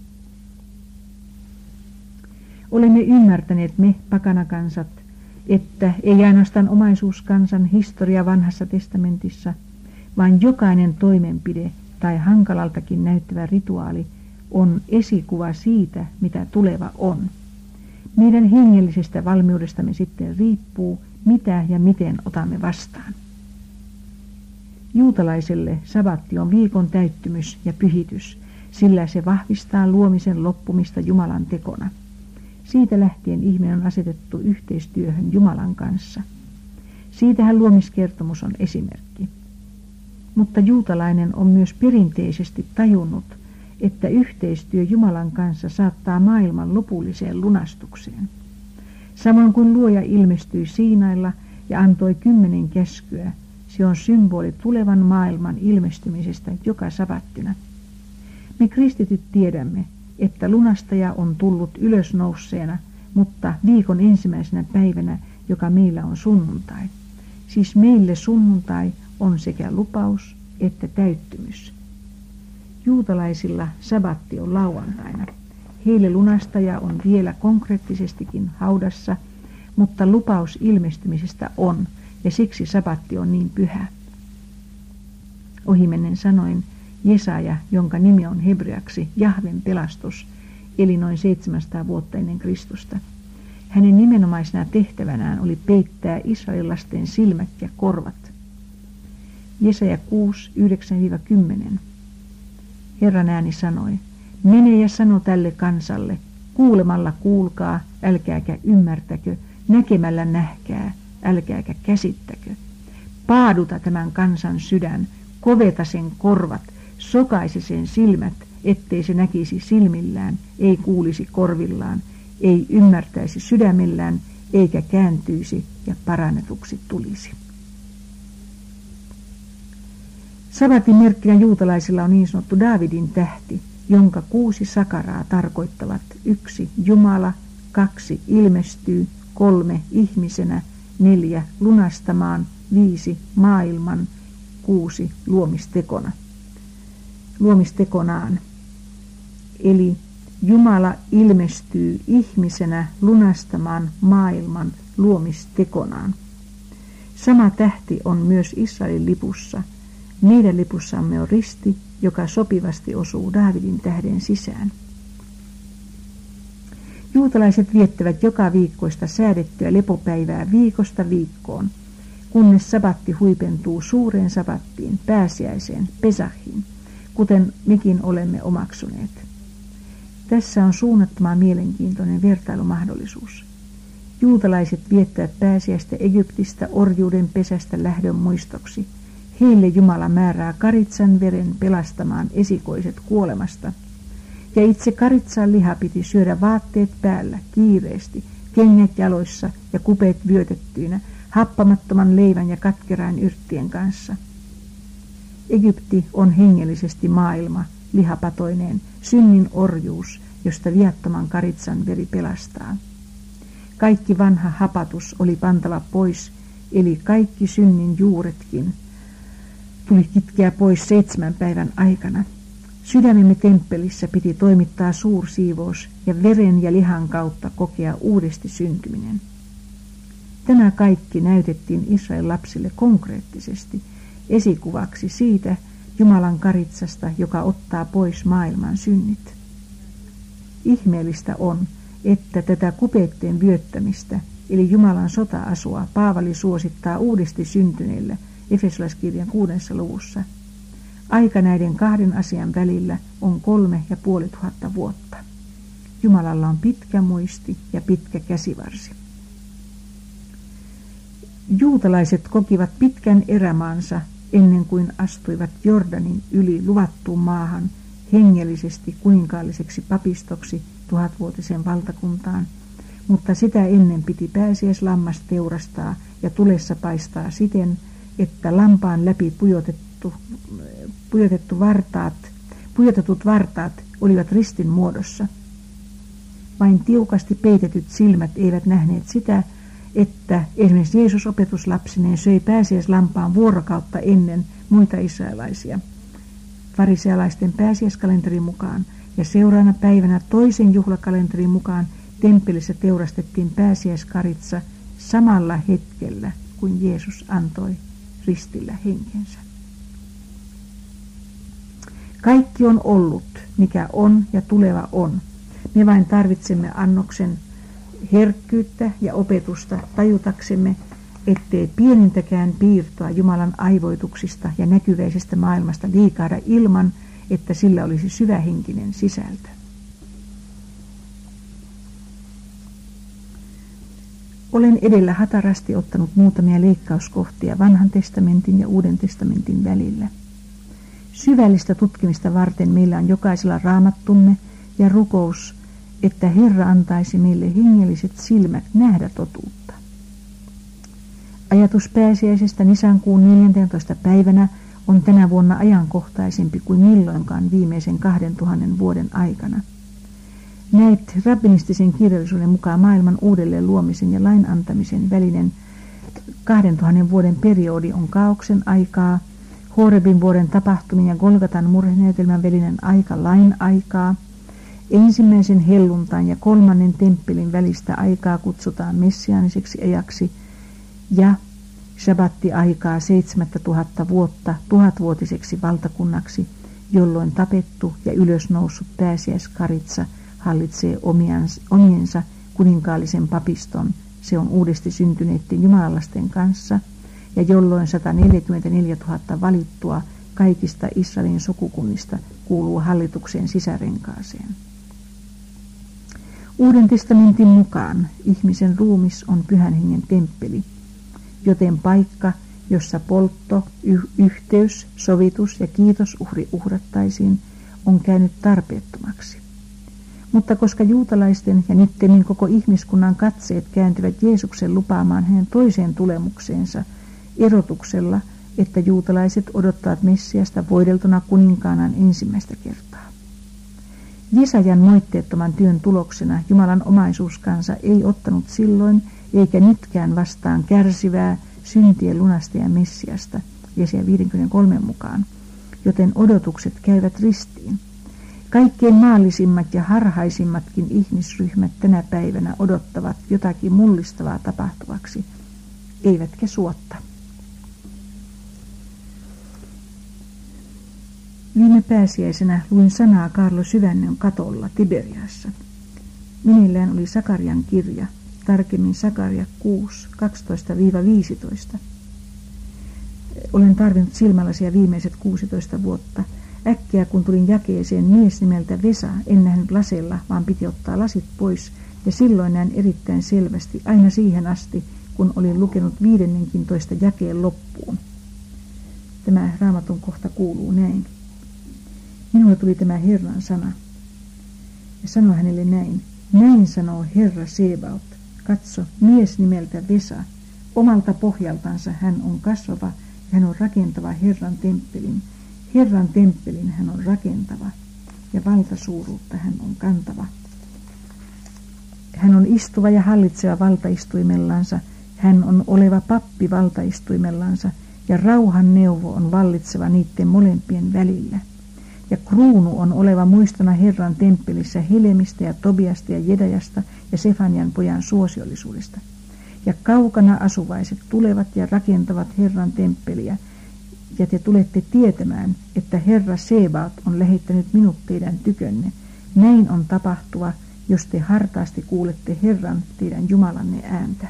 A: Olemme ymmärtäneet me, pakanakansat, että ei ainoastaan omaisuuskansan historia vanhassa testamentissa, vaan jokainen toimenpide tai hankalaltakin näyttävä rituaali on esikuva siitä, mitä tuleva on. Meidän hengellisestä valmiudestamme sitten riippuu, mitä ja miten otamme vastaan. Juutalaiselle sabatti on viikon täyttymys ja pyhitys, sillä se vahvistaa luomisen loppumista Jumalan tekona. Siitä lähtien ihminen on asetettu yhteistyöhön Jumalan kanssa. Siitähän luomiskertomus on esimerkki. Mutta juutalainen on myös perinteisesti tajunnut, että yhteistyö Jumalan kanssa saattaa maailman lopulliseen lunastukseen. Samoin kuin luoja ilmestyi Siinailla ja antoi kymmenen käskyä, se on symboli tulevan maailman ilmestymisestä joka sabattina. Me kristityt tiedämme, että lunastaja on tullut ylösnousseena, mutta viikon ensimmäisenä päivänä, joka meillä on sunnuntai. Siis meille sunnuntai on sekä lupaus että täyttymys. Juutalaisilla sabatti on lauantaina. Heille lunastaja on vielä konkreettisestikin haudassa, mutta lupaus ilmestymisestä on, ja siksi sabatti on niin pyhä. Ohimennen sanoin, Jesaja, jonka nimi on hebreaksi Jahven pelastus, eli noin seitsemänsataa vuotta ennen Kristusta. Hänen nimenomaisena tehtävänään oli peittää israelilaisten silmät ja korvat. Jesaja kuusi, yhdeksän kymmenen. Herran ääni sanoi, mene ja sano tälle kansalle, kuulemalla kuulkaa, älkääkä ymmärtäkö, näkemällä nähkää, älkääkä käsittäkö. Paaduta tämän kansan sydän, koveta sen korvat, sokaisi sen silmät, ettei se näkisi silmillään, ei kuulisi korvillaan, ei ymmärtäisi sydämellään, eikä kääntyisi ja parannetuksi tulisi. Sabatin merkkinä juutalaisilla on niin sanottu Daavidin tähti, jonka kuusi sakaraa tarkoittavat yksi Jumala, kaksi ilmestyy, kolme ihmisenä, neljä lunastamaan, viisi maailman, kuusi luomistekona. Luomistekonaan. Eli Jumala ilmestyy ihmisenä lunastamaan maailman luomistekonaan. Sama tähti on myös Israelin lipussa. Meidän lipussamme on risti, joka sopivasti osuu Daavidin tähden sisään. Juutalaiset viettävät joka viikkoista säädettyä lepopäivää viikosta viikkoon, kunnes sabatti huipentuu suureen sabattiin, pääsiäiseen, Pesahiin, kuten mekin olemme omaksuneet. Tässä on suunnattoman mielenkiintoinen vertailumahdollisuus. Juutalaiset viettävät pääsiäistä Egyptistä orjuuden pesästä lähdön muistoksi. Heille Jumala määrää karitsan veren pelastamaan esikoiset kuolemasta. Ja itse karitsan liha piti syödä vaatteet päällä, kiireesti, kengät jaloissa ja kupeet vyötettyinä, happamattoman leivän ja katkerain yrttien kanssa. Egypti on hengellisesti maailma, lihapatoineen, synnin orjuus, josta viattoman karitsan veri pelastaa. Kaikki vanha hapatus oli pantava pois, eli kaikki synnin juuretkin tuli kitkeä pois seitsemän päivän aikana. Sydämemme temppelissä piti toimittaa suursiivous ja veren ja lihan kautta kokea uudesti syntyminen. Tämä kaikki näytettiin Israelin lapsille konkreettisesti esikuvaksi siitä Jumalan karitsasta, joka ottaa pois maailman synnit. Ihmeellistä on, että tätä kupeitten vyöttämistä, eli Jumalan sota-asua, Paavali suosittaa uudesti syntyneille Efesolaiskirjan kuudessa luvussa. Aika näiden kahden asian välillä on kolme ja puoli tuhatta vuotta. Jumalalla on pitkä muisti ja pitkä käsivarsi. Juutalaiset kokivat pitkän erämaansa ennen kuin astuivat Jordanin yli luvattuun maahan hengellisesti kuninkaalliseksi papistoksi tuhatvuotiseen valtakuntaan, mutta sitä ennen piti pääsiäislammas teurastaa ja tulessa paistaa siten, että lampaan läpi pujotettu, pujotettu vartaat, pujotetut vartaat olivat ristin muodossa. Vain tiukasti peitetyt silmät eivät nähneet sitä, että esimerkiksi Jeesus opetuslapsineen söi pääsiäislampaan vuorokautta ennen muita israelaisia. Farisealaisten pääsiäiskalenterin mukaan ja seuraavana päivänä toisen juhlakalenterin mukaan temppelissä teurastettiin pääsiäiskaritsa samalla hetkellä, kun Jeesus antoi ristillä henkensä. Kaikki on ollut, mikä on ja tuleva on. Me vain tarvitsemme annoksen herkkyyttä ja opetusta tajutaksemme, ettei pienintäkään piirtoa Jumalan aivoituksista ja näkyväisestä maailmasta liikaada ilman, että sillä olisi syvähenkinen sisältö. Olen edellä hatarasti ottanut muutamia leikkauskohtia Vanhan testamentin ja Uuden testamentin välillä. Syvällistä tutkimista varten meillä on jokaisella raamattumme ja rukous, että Herra antaisi meille hengelliset silmät nähdä totuutta. Ajatus pääsiäisestä Nisankuun neljäntenätoista päivänä on tänä vuonna ajankohtaisempi kuin milloinkaan viimeisen kahden tuhannen vuoden aikana. Näet rabbinistisen kirjallisuuden mukaan maailman uudelleen luomisen ja lain antamisen välinen kahden tuhannen vuoden periodi on kaaoksen aikaa, Horebin vuoren tapahtumien ja Golgatan murhenäytelmän välinen aika lain aikaa. Ensimmäisen helluntain ja kolmannen temppelin välistä aikaa kutsutaan messiaaniseksi ajaksi ja shabbatti-aikaa seitsemättä tuhatta vuotta tuhatvuotiseksi valtakunnaksi, jolloin tapettu ja ylösnoussut pääsiäiskaritsa hallitsee omiensa kuninkaallisen papiston, se on uudesti syntyneiden jumalalasten kanssa, ja jolloin sataneljäkymmentäneljätuhatta valittua kaikista Israelin sukukunnista kuuluu hallitukseen sisärenkaaseen. Uuden testamentin mukaan ihmisen ruumis on Pyhän Hengen temppeli, joten paikka, jossa poltto, y- yhteys, sovitus ja kiitosuhri uhrattaisiin, on käynyt tarpeettomaksi. Mutta koska juutalaisten ja nyttemmin koko ihmiskunnan katseet kääntyvät Jeesuksen lupaamaan hänen toiseen tulemukseensa erotuksella, että juutalaiset odottavat Messiasta voideltuna kuninkaanaan ensimmäistä kertaa. Jesajan moitteettoman työn tuloksena Jumalan omaisuuskansa ei ottanut silloin eikä nytkään vastaan kärsivää syntien lunastajan Messiasta, Jesaja viisikymmentäkolme mukaan, joten odotukset käyvät ristiin. Kaikkein maallisimmat ja harhaisimmatkin ihmisryhmät tänä päivänä odottavat jotakin mullistavaa tapahtuvaksi, eivätkä suotta. Viime pääsiäisenä luin sanaa Kaarlo Syvännön katolla Tiberiassa. Minillään oli Sakarian kirja, tarkemmin Sakaria kuusi, kaksitoista viisitoista. Olen tarvinnut silmälasia viimeiset kuusitoista vuotta. Äkkiä kun tulin jakeeseen mies nimeltä Vesa, en nähnyt lasella, vaan piti ottaa lasit pois, ja silloin näin erittäin selvästi, aina siihen asti, kun olin lukenut viidennenkin toista jakeen loppuun. Tämä raamatun kohta kuuluu näin. Minulle tuli tämä Herran sana, ja sanoi hänelle näin. Näin sanoo Herra Sebaot, katso, mies nimeltä Vesa, omalta pohjaltansa hän on kasvava, ja hän on rakentava Herran temppelin. Herran temppelin hän on rakentava, ja valtasuuruutta hän on kantava. Hän on istuva ja hallitseva valtaistuimellansa, hän on oleva pappi valtaistuimellansa, ja rauhan neuvo on vallitseva niiden molempien välillä. Ja kruunu on oleva muistona Herran temppelissä Helemistä ja Tobiasta ja Jedajasta ja Sefanian pojan suosiollisuudesta. Ja kaukana asuvaiset tulevat ja rakentavat Herran temppeliä, ja te tulette tietämään, että Herra Sebaot on lähettänyt minut teidän tykönne. Näin on tapahtuva, jos te hartaasti kuulette Herran teidän Jumalanne ääntä.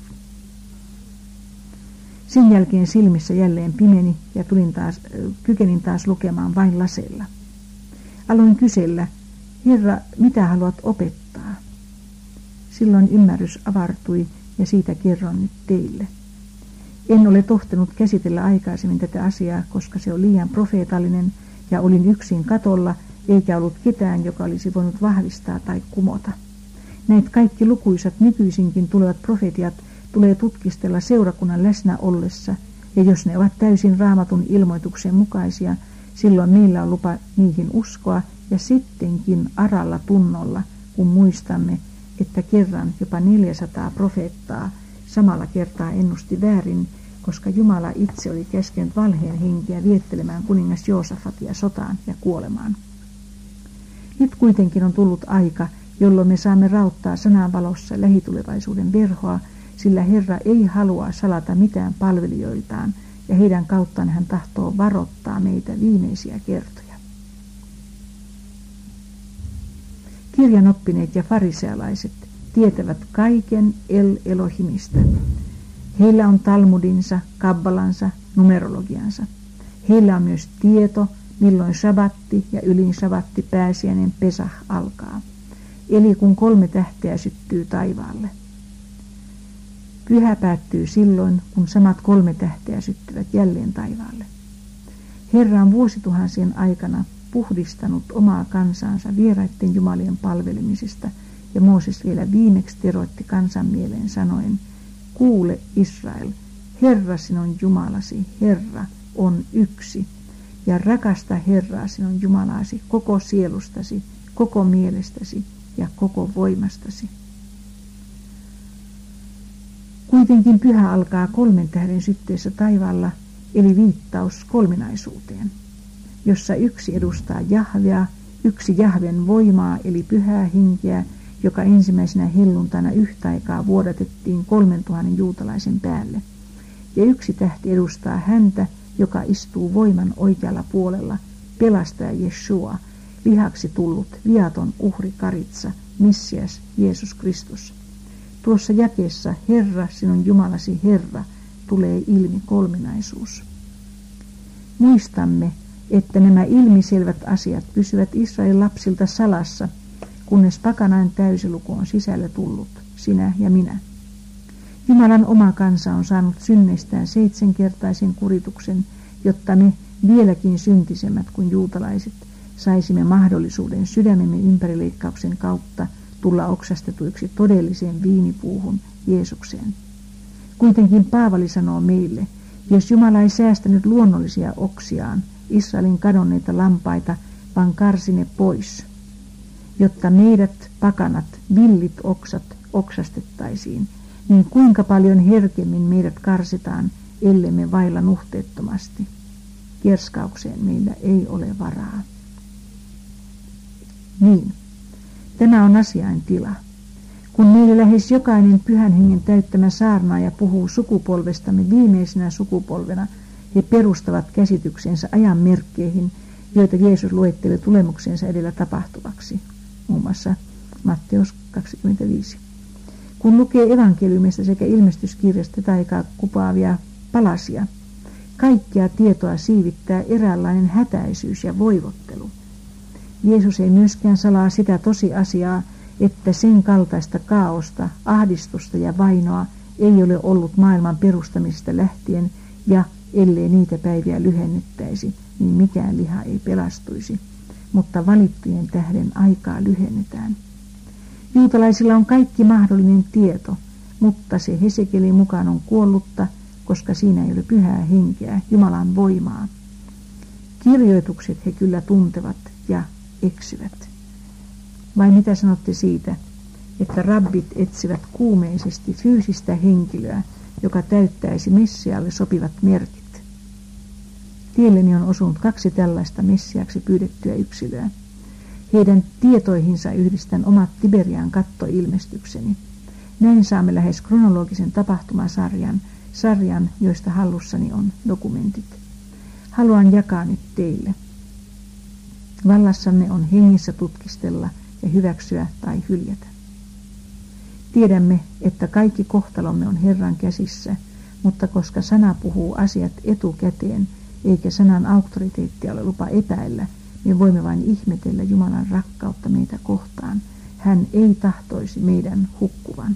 A: Sen jälkeen silmissä jälleen pimeni ja tulin taas, kykenin taas lukemaan vain lasella. Aloin kysellä, Herra, mitä haluat opettaa? Silloin ymmärrys avartui ja siitä kerron nyt teille. En ole tohtinut käsitellä aikaisemmin tätä asiaa, koska se on liian profeetallinen ja olin yksin katolla, eikä ollut ketään, joka olisi voinut vahvistaa tai kumota. Näitä kaikki lukuisat nykyisinkin tulevat profetiat tulee tutkistella seurakunnan läsnä ollessa, ja jos ne ovat täysin raamatun ilmoituksen mukaisia, silloin meillä on lupa niihin uskoa ja sittenkin aralla tunnolla, kun muistamme, että kerran jopa neljäsataa profeettaa samalla kertaa ennusti väärin, koska Jumala itse oli käskenyt valheen henkeä viettelemään kuningas Joosafatia sotaan ja kuolemaan. Nyt kuitenkin on tullut aika, jolloin me saamme rauttaa sanan valossa lähitulevaisuuden verhoa, sillä Herra ei halua salata mitään palvelijoiltaan, ja heidän kauttaan hän tahtoo varoittaa meitä viimeisiä kertoja. Kirjanoppineet ja farisealaiset tietävät kaiken El Elohimista. Heillä on Talmudinsa, kabbalansa, numerologiansa. Heillä on myös tieto, milloin shabbatti ja ylin shabbatti pääsiäinen Pesach alkaa, eli kun kolme tähteä syttyy taivaalle. Pyhä päättyy silloin, kun samat kolme tähteä syttyvät jälleen taivaalle. Herra on vuosituhansien aikana puhdistanut omaa kansansa vieraiden jumalien palvelemisesta, ja Mooses vielä viimeksi teroitti kansan mieleen sanoen, kuule Israel, Herra sinun Jumalasi, Herra on yksi, ja rakasta Herraa sinun Jumalasi koko sielustasi, koko mielestäsi ja koko voimastasi. Kuitenkin pyhä alkaa kolmen tähden sytteessä taivaalla, eli viittaus kolminaisuuteen, jossa yksi edustaa Jahvea, yksi Jahven voimaa eli pyhää henkeä, joka ensimmäisenä helluntaina yhtä aikaa vuodatettiin kolmen tuhannen juutalaisen päälle. Ja yksi tähti edustaa häntä, joka istuu voiman oikealla puolella, pelastaja Jeshua, lihaksi tullut viaton uhri karitsa, Messias Jeesus Kristus. Tuossa jakeessa Herra, sinun Jumalasi Herra, tulee ilmi kolminaisuus. Muistamme, että nämä ilmiselvät asiat pysyvät Israelin lapsilta salassa, kunnes pakanain täysiluku on sisällä tullut, sinä ja minä. Jumalan oma kansa on saanut synneistään seitsemänkertaisen kurituksen, jotta me vieläkin syntisemmät kuin juutalaiset saisimme mahdollisuuden sydämemme ympärileikkauksen kautta tulla oksastetuiksi todelliseen viinipuuhun Jeesukseen. Kuitenkin Paavali sanoo meille, jos Jumala ei säästänyt luonnollisia oksiaan, Israelin kadonneita lampaita, vaan karsi ne pois, jotta meidät pakanat, villit oksat, oksastettaisiin, niin kuinka paljon herkemmin meidät karsitaan, ellemme vailla nuhteettomasti. Kerskaukseen meillä ei ole varaa. Niin, tämä on asiain tila. Kun meille lähes jokainen pyhän hengen täyttämä saarnaaja puhuu sukupolvestamme viimeisenä sukupolvena, he perustavat käsityksensä ajan merkkeihin, joita Jeesus luetteli tulemuksensa edellä tapahtuvaksi. Muun muassa Matteus kaksikymmentäviisi. Kun lukee evankeliumista sekä ilmestyskirjasta taikaa kupaavia palasia, kaikkea tietoa siivittää eräänlainen hätäisyys ja voivottelu. Jeesus ei myöskään salaa sitä tosiasiaa, että sen kaltaista kaaosta, ahdistusta ja vainoa ei ole ollut maailman perustamisesta lähtien, ja ellei niitä päiviä lyhennettäisi, niin mikään liha ei pelastuisi, mutta valittujen tähden aikaa lyhennetään. Juutalaisilla on kaikki mahdollinen tieto, mutta se Hesekielin mukaan on kuollutta, koska siinä ei ole pyhää henkeä, Jumalan voimaa. Kirjoitukset he kyllä tuntevat ja eksyvät. Vai mitä sanotte siitä, että rabbit etsivät kuumeisesti fyysistä henkilöä, joka täyttäisi Messialle sopivat merkit? Tielleni on osunut kaksi tällaista Messiaksi pyydettyä yksilöä. Heidän tietoihinsa yhdistän omat Tiberian kattoilmestykseni. Näin saamme lähes kronologisen tapahtumasarjan, sarjan, joista hallussani on dokumentit. Haluan jakaa nyt teille. Vallassamme on hengissä tutkistella ja hyväksyä tai hyljätä. Tiedämme, että kaikki kohtalomme on Herran käsissä, mutta koska sana puhuu asiat etukäteen, eikä sanan auktoriteettia ole lupa epäillä, me voimme vain ihmetellä Jumalan rakkautta meitä kohtaan. Hän ei tahtoisi meidän hukkuvan.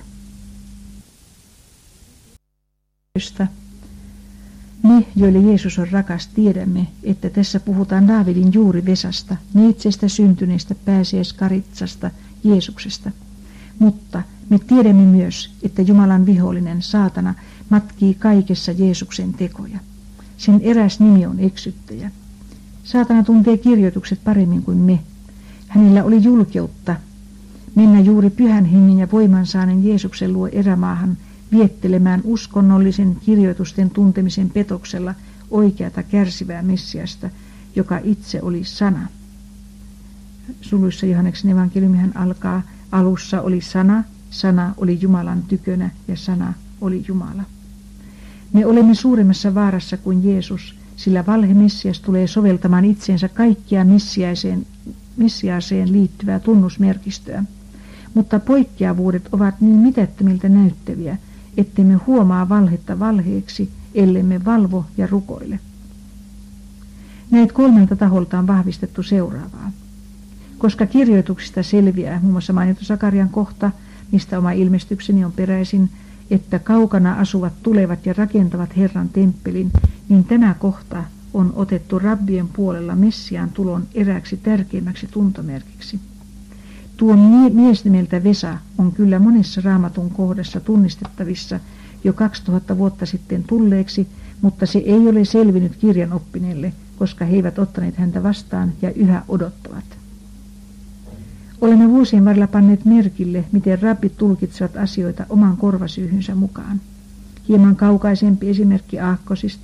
A: Me, joille Jeesus on rakas, tiedämme, että tässä puhutaan Daavidin juuri Vesasta, neitsestä syntyneestä pääsiäiskaritsasta, Jeesuksesta. Mutta me tiedämme myös, että Jumalan vihollinen, saatana, matkii kaikessa Jeesuksen tekoja. Sen eräs nimi on eksyttäjä. Saatana tuntee kirjoitukset paremmin kuin me. Hänellä oli julkeutta mennä juuri pyhän hengen ja voiman saaneen Jeesuksen luo erämaahan viettelemään uskonnollisen kirjoitusten tuntemisen petoksella oikeata kärsivää Messiasta, joka itse oli sana. Suluissa Johanneksen evankeliumihan alkaa, alussa oli sana, sana oli Jumalan tykönä ja sana oli Jumala. Me olemme suuremmassa vaarassa kuin Jeesus, sillä valhe Messias tulee soveltamaan itseensä kaikkia messiaiseen, messiaaseen liittyvää tunnusmerkistöä. Mutta poikkeavuudet ovat niin mitättömiltä näyttäviä, ettemme huomaa valhetta valheeksi, ellemme valvo ja rukoile. Näitä kolmelta taholta on vahvistettu seuraavaa. Koska kirjoituksista selviää, muun muassa mainittu Sakarian kohta, mistä oma ilmestykseni on peräisin, että kaukana asuvat tulevat ja rakentavat Herran temppelin, niin tämä kohta on otettu rabbien puolella Messiaan tulon erääksi tärkeimmäksi tuntomerkiksi. Tuo mies nimeltä Vesa on kyllä monessa raamatun kohdassa tunnistettavissa jo kaksituhatta vuotta sitten tulleeksi, mutta se ei ole selvinnyt kirjanoppineille, koska he eivät ottaneet häntä vastaan ja yhä odottavat. Olemme vuosien varrella panneet merkille, miten rabbit tulkitsevat asioita oman korvasyyhynsä mukaan. Hieman kaukaisempi esimerkki aakkosista,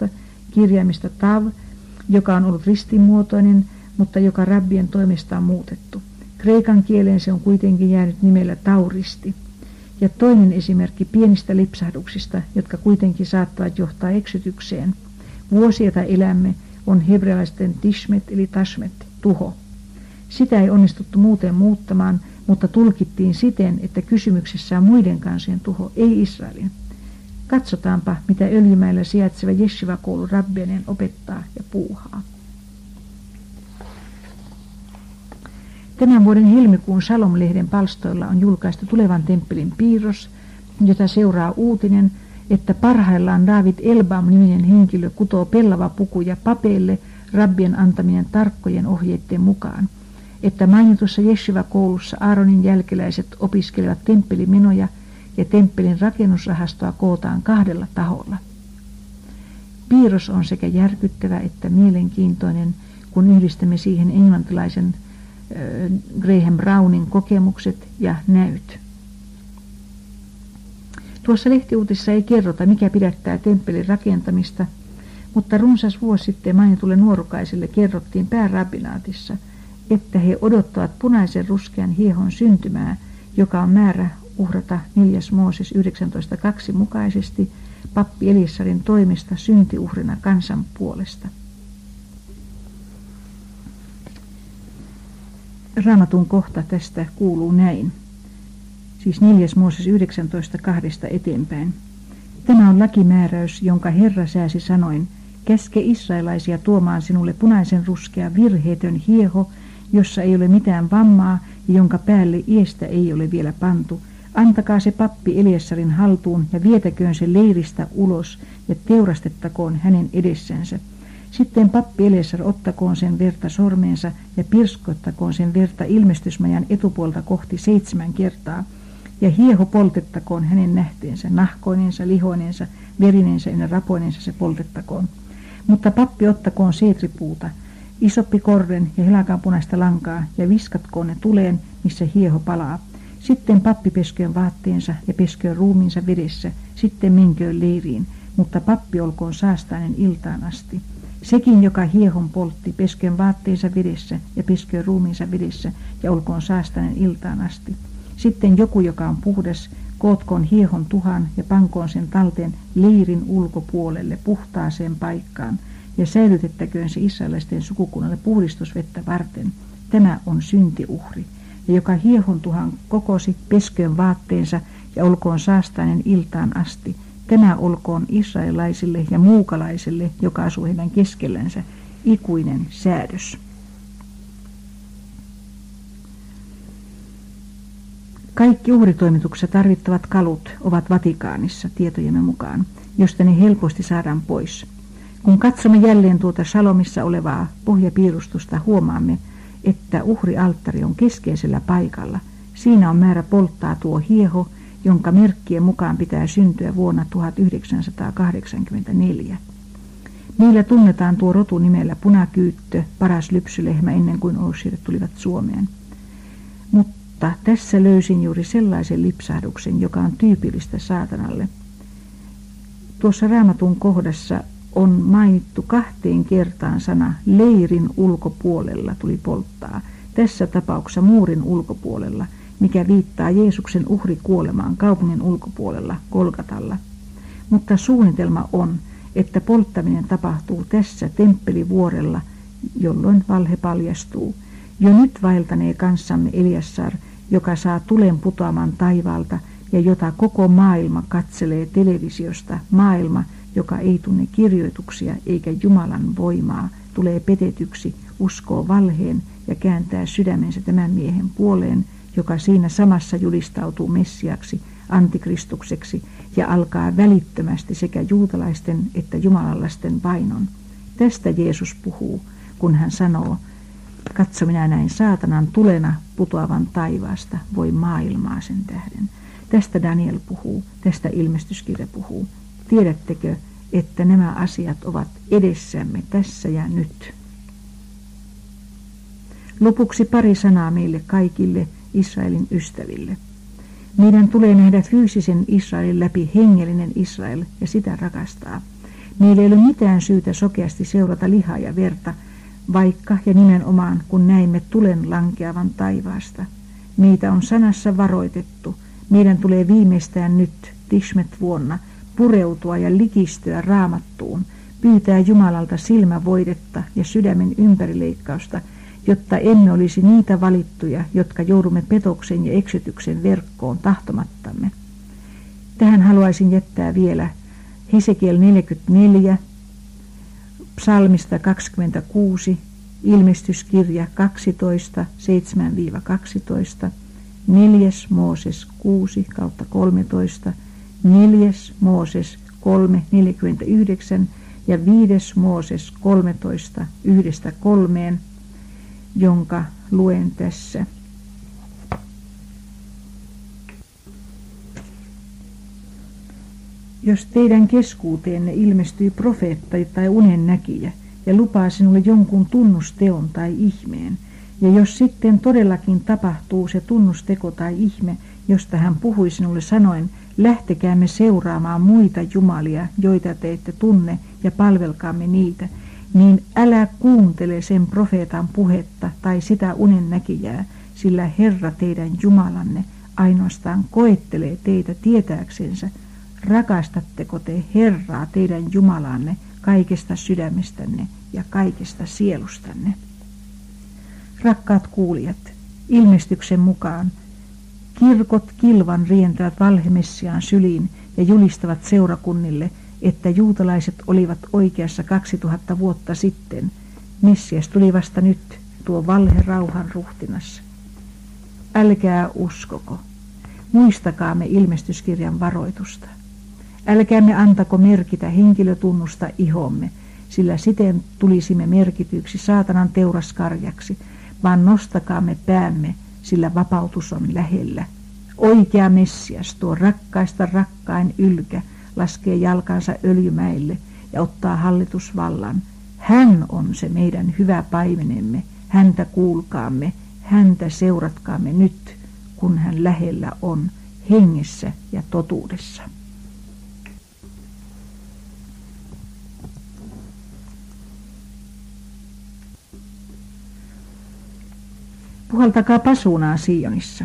A: kirjaimista tav, joka on ollut ristinmuotoinen, mutta joka rabbien toimesta on muutettu. Kreikan kieleen se on kuitenkin jäänyt nimellä tauristi. Ja toinen esimerkki pienistä lipsahduksista, jotka kuitenkin saattavat johtaa eksytykseen. Vuosi, jota elämme, on hebrealaisten tishmet eli tashmet, tuho. Sitä ei onnistuttu muuten muuttamaan, mutta tulkittiin siten, että kysymyksessä on muiden kansojen tuho, ei Israelin. Katsotaanpa, mitä Öljymäellä sijaitseva Jeshiva-koulu rabbianen opettaa ja puuhaa. Tämän vuoden helmikuun Shalom-lehden palstoilla on julkaistu tulevan temppelin piirros, jota seuraa uutinen, että parhaillaan David Elbaum-niminen henkilö kutoo pellavapukuja papeille rabbien antamien tarkkojen ohjeiden mukaan, että mainitussa Jeshiva-koulussa Aaronin jälkeläiset opiskelevat temppelimenoja ja temppelin rakennusrahastoa kootaan kahdella taholla. Piirros on sekä järkyttävä että mielenkiintoinen, kun yhdistämme siihen englantilaisen äh, Graham Brownin kokemukset ja näyt. Tuossa lehtiuutissa ei kerrota, mikä pidättää temppelin rakentamista, mutta runsas vuosi sitten mainitulle nuorukaiselle kerrottiin päärabbinaatissa, että he odottavat punaisen ruskean hiehon syntymää, joka on määrä uhrata neljäs Mooses yhdeksäntoista kaksi mukaisesti pappi Eliasarin toimesta syntiuhrina kansan puolesta. Raamatun kohta tästä kuuluu näin. Siis neljäs Mooses yhdeksäntoista kahdesta eteenpäin. Tämä on lakimääräys, jonka Herra sääsi sanoin, käske israelaisia tuomaan sinulle punaisen ruskea virheetön hieho, jossa ei ole mitään vammaa ja jonka päälle iestä ei ole vielä pantu. Antakaa se pappi Eliasarin haltuun ja vietäköön se leiristä ulos ja teurastettakoon hänen edessänsä. Sitten pappi Eliasar ottakoon sen verta sormeensa ja pirskottakoon sen verta ilmestysmajan etupuolta kohti seitsemän kertaa. Ja hieho poltettakoon hänen nähteensä, nahkoinensa, lihoinensa, verinensä ja rapoinensa se poltettakoon. Mutta pappi ottakoon seetripuuta, isoppi korren ja helakanpunaista lankaa ja viskatkoon ne tuleen, missä hieho palaa. Sitten pappi pesköön vaatteensa ja pesköön ruumiinsa vedessä, sitten menköön leiriin, mutta pappi olkoon saastainen iltaan asti. Sekin, joka hiehon poltti, pesköön vaatteensa vedessä ja pesköön ruumiinsa vedessä ja olkoon saastainen iltaan asti. Sitten joku, joka on puhdas, kootkoon hiehon tuhan ja pankoon sen talteen leirin ulkopuolelle puhtaaseen paikkaan ja säilytettäköön se israelaisten sukukunnalle puhdistusvettä varten. Tämä on syntiuhri. Ja joka hiehon tuhan kokosi, pesköön vaatteensa ja olkoon saastainen iltaan asti. Tämä olkoon israelaisille ja muukalaisille, joka asuu heidän keskellänsä, ikuinen säädös. Kaikki uhritoimituksessa tarvittavat kalut ovat Vatikaanissa tietojemme mukaan, josta ne helposti saadaan pois. Kun katsomme jälleen tuota Shalomissa olevaa pohjapiirustusta, huomaamme, että uhrialttari on keskeisellä paikalla. Siinä on määrä polttaa tuo hieho, jonka merkkien mukaan pitää syntyä vuonna tuhatyhdeksänsataakahdeksankymmentäneljä. Meillä tunnetaan tuo rotu nimellä punakyyttö, paras lypsylehmä ennen kuin Oshierit tulivat Suomeen. Mutta tässä löysin juuri sellaisen lipsahduksen, joka on tyypillistä saatanalle. Tuossa Raamatun kohdassa on mainittu kahteen kertaan sana leirin ulkopuolella tuli polttaa. Tässä tapauksessa muurin ulkopuolella, mikä viittaa Jeesuksen uhrikuolemaan kaupungin ulkopuolella Golgatalla. Mutta suunnitelma on, että polttaminen tapahtuu tässä temppelivuorella, jolloin valhe paljastuu. Jo nyt vaeltanee kanssamme Eliasar, joka saa tulen putoamaan taivaalta ja jota koko maailma katselee televisiosta. Maailma, joka ei tunne kirjoituksia eikä Jumalan voimaa, tulee petetyksi, uskoo valheen ja kääntää sydämensä tämän miehen puoleen, joka siinä samassa julistautuu Messiaksi, antikristukseksi ja alkaa välittömästi sekä juutalaisten että jumalalaisten vainon. Tästä Jeesus puhuu, kun hän sanoo, katso minä näin saatanan tulena putoavan taivaasta, voi maailmaa sen tähden. Tästä Daniel puhuu, tästä ilmestyskirja puhuu. Tiedättekö, että nämä asiat ovat edessämme tässä ja nyt? Lopuksi pari sanaa meille kaikille Israelin ystäville. Meidän tulee nähdä fyysisen Israelin läpi hengellinen Israel ja sitä rakastaa. Meillä ei ole mitään syytä sokeasti seurata lihaa ja verta, vaikka ja nimenomaan kun näimme tulen lankeavan taivaasta. Meitä on sanassa varoitettu. Meidän tulee viimeistään nyt, Tishmet vuonna, pureutua ja likistyä Raamattuun, pyytää Jumalalta silmävoidetta ja sydämen ympärileikkausta, jotta emme olisi niitä valittuja, jotka joudumme petoksen ja eksytyksen verkkoon tahtomattamme. Tähän haluaisin jättää vielä Hesekiel neljäkymmentäneljä, psalmista kaksikymmentäkuusi, ilmestyskirja kaksitoista, seitsemän kaksitoista, neljäs Mooses kuusi kautta kolmetoista, neljäs Mooses kolme neljäkymmentäyhdeksän ja viides Mooses kolmetoista yhdestä kolmeen, jonka luen tässä. Jos teidän keskuuteenne ilmestyy profeetta tai unennäkijä ja lupaa sinulle jonkun tunnusteon tai ihmeen, ja jos sitten todellakin tapahtuu se tunnusteko tai ihme, josta hän puhui sinulle sanoen, lähtekäämme seuraamaan muita jumalia, joita te ette tunne, ja palvelkaamme niitä, niin älä kuuntele sen profeetan puhetta tai sitä unennäkijää, sillä Herra teidän Jumalanne ainoastaan koettelee teitä tietääksensä, rakastatteko te Herraa teidän Jumalanne kaikesta sydämestänne ja kaikesta sielustanne. Rakkaat kuulijat, ilmestyksen mukaan kirkot kilvan rientävät valhemessiaan syliin ja julistavat seurakunnille, että juutalaiset olivat oikeassa kaksituhatta vuotta sitten. Messias tuli vasta nyt, tuo valhe rauhan ruhtinas. Älkää uskoko. Muistakaamme ilmestyskirjan varoitusta. Älkäämme antako merkitä henkilötunnusta ihomme, sillä siten tulisimme merkityksi saatanan teuraskarjaksi, vaan nostakaamme päämme, sillä vapautus on lähellä. Oikea Messias, tuo rakkaista rakkain ylkä, laskee jalkansa öljymäille ja ottaa hallitusvallan. Hän on se meidän hyvä paimenemme, häntä kuulkaamme, häntä seuratkaamme nyt, kun hän lähellä on, hengessä ja totuudessa. Puhaltakaa pasuunaa Sionissa.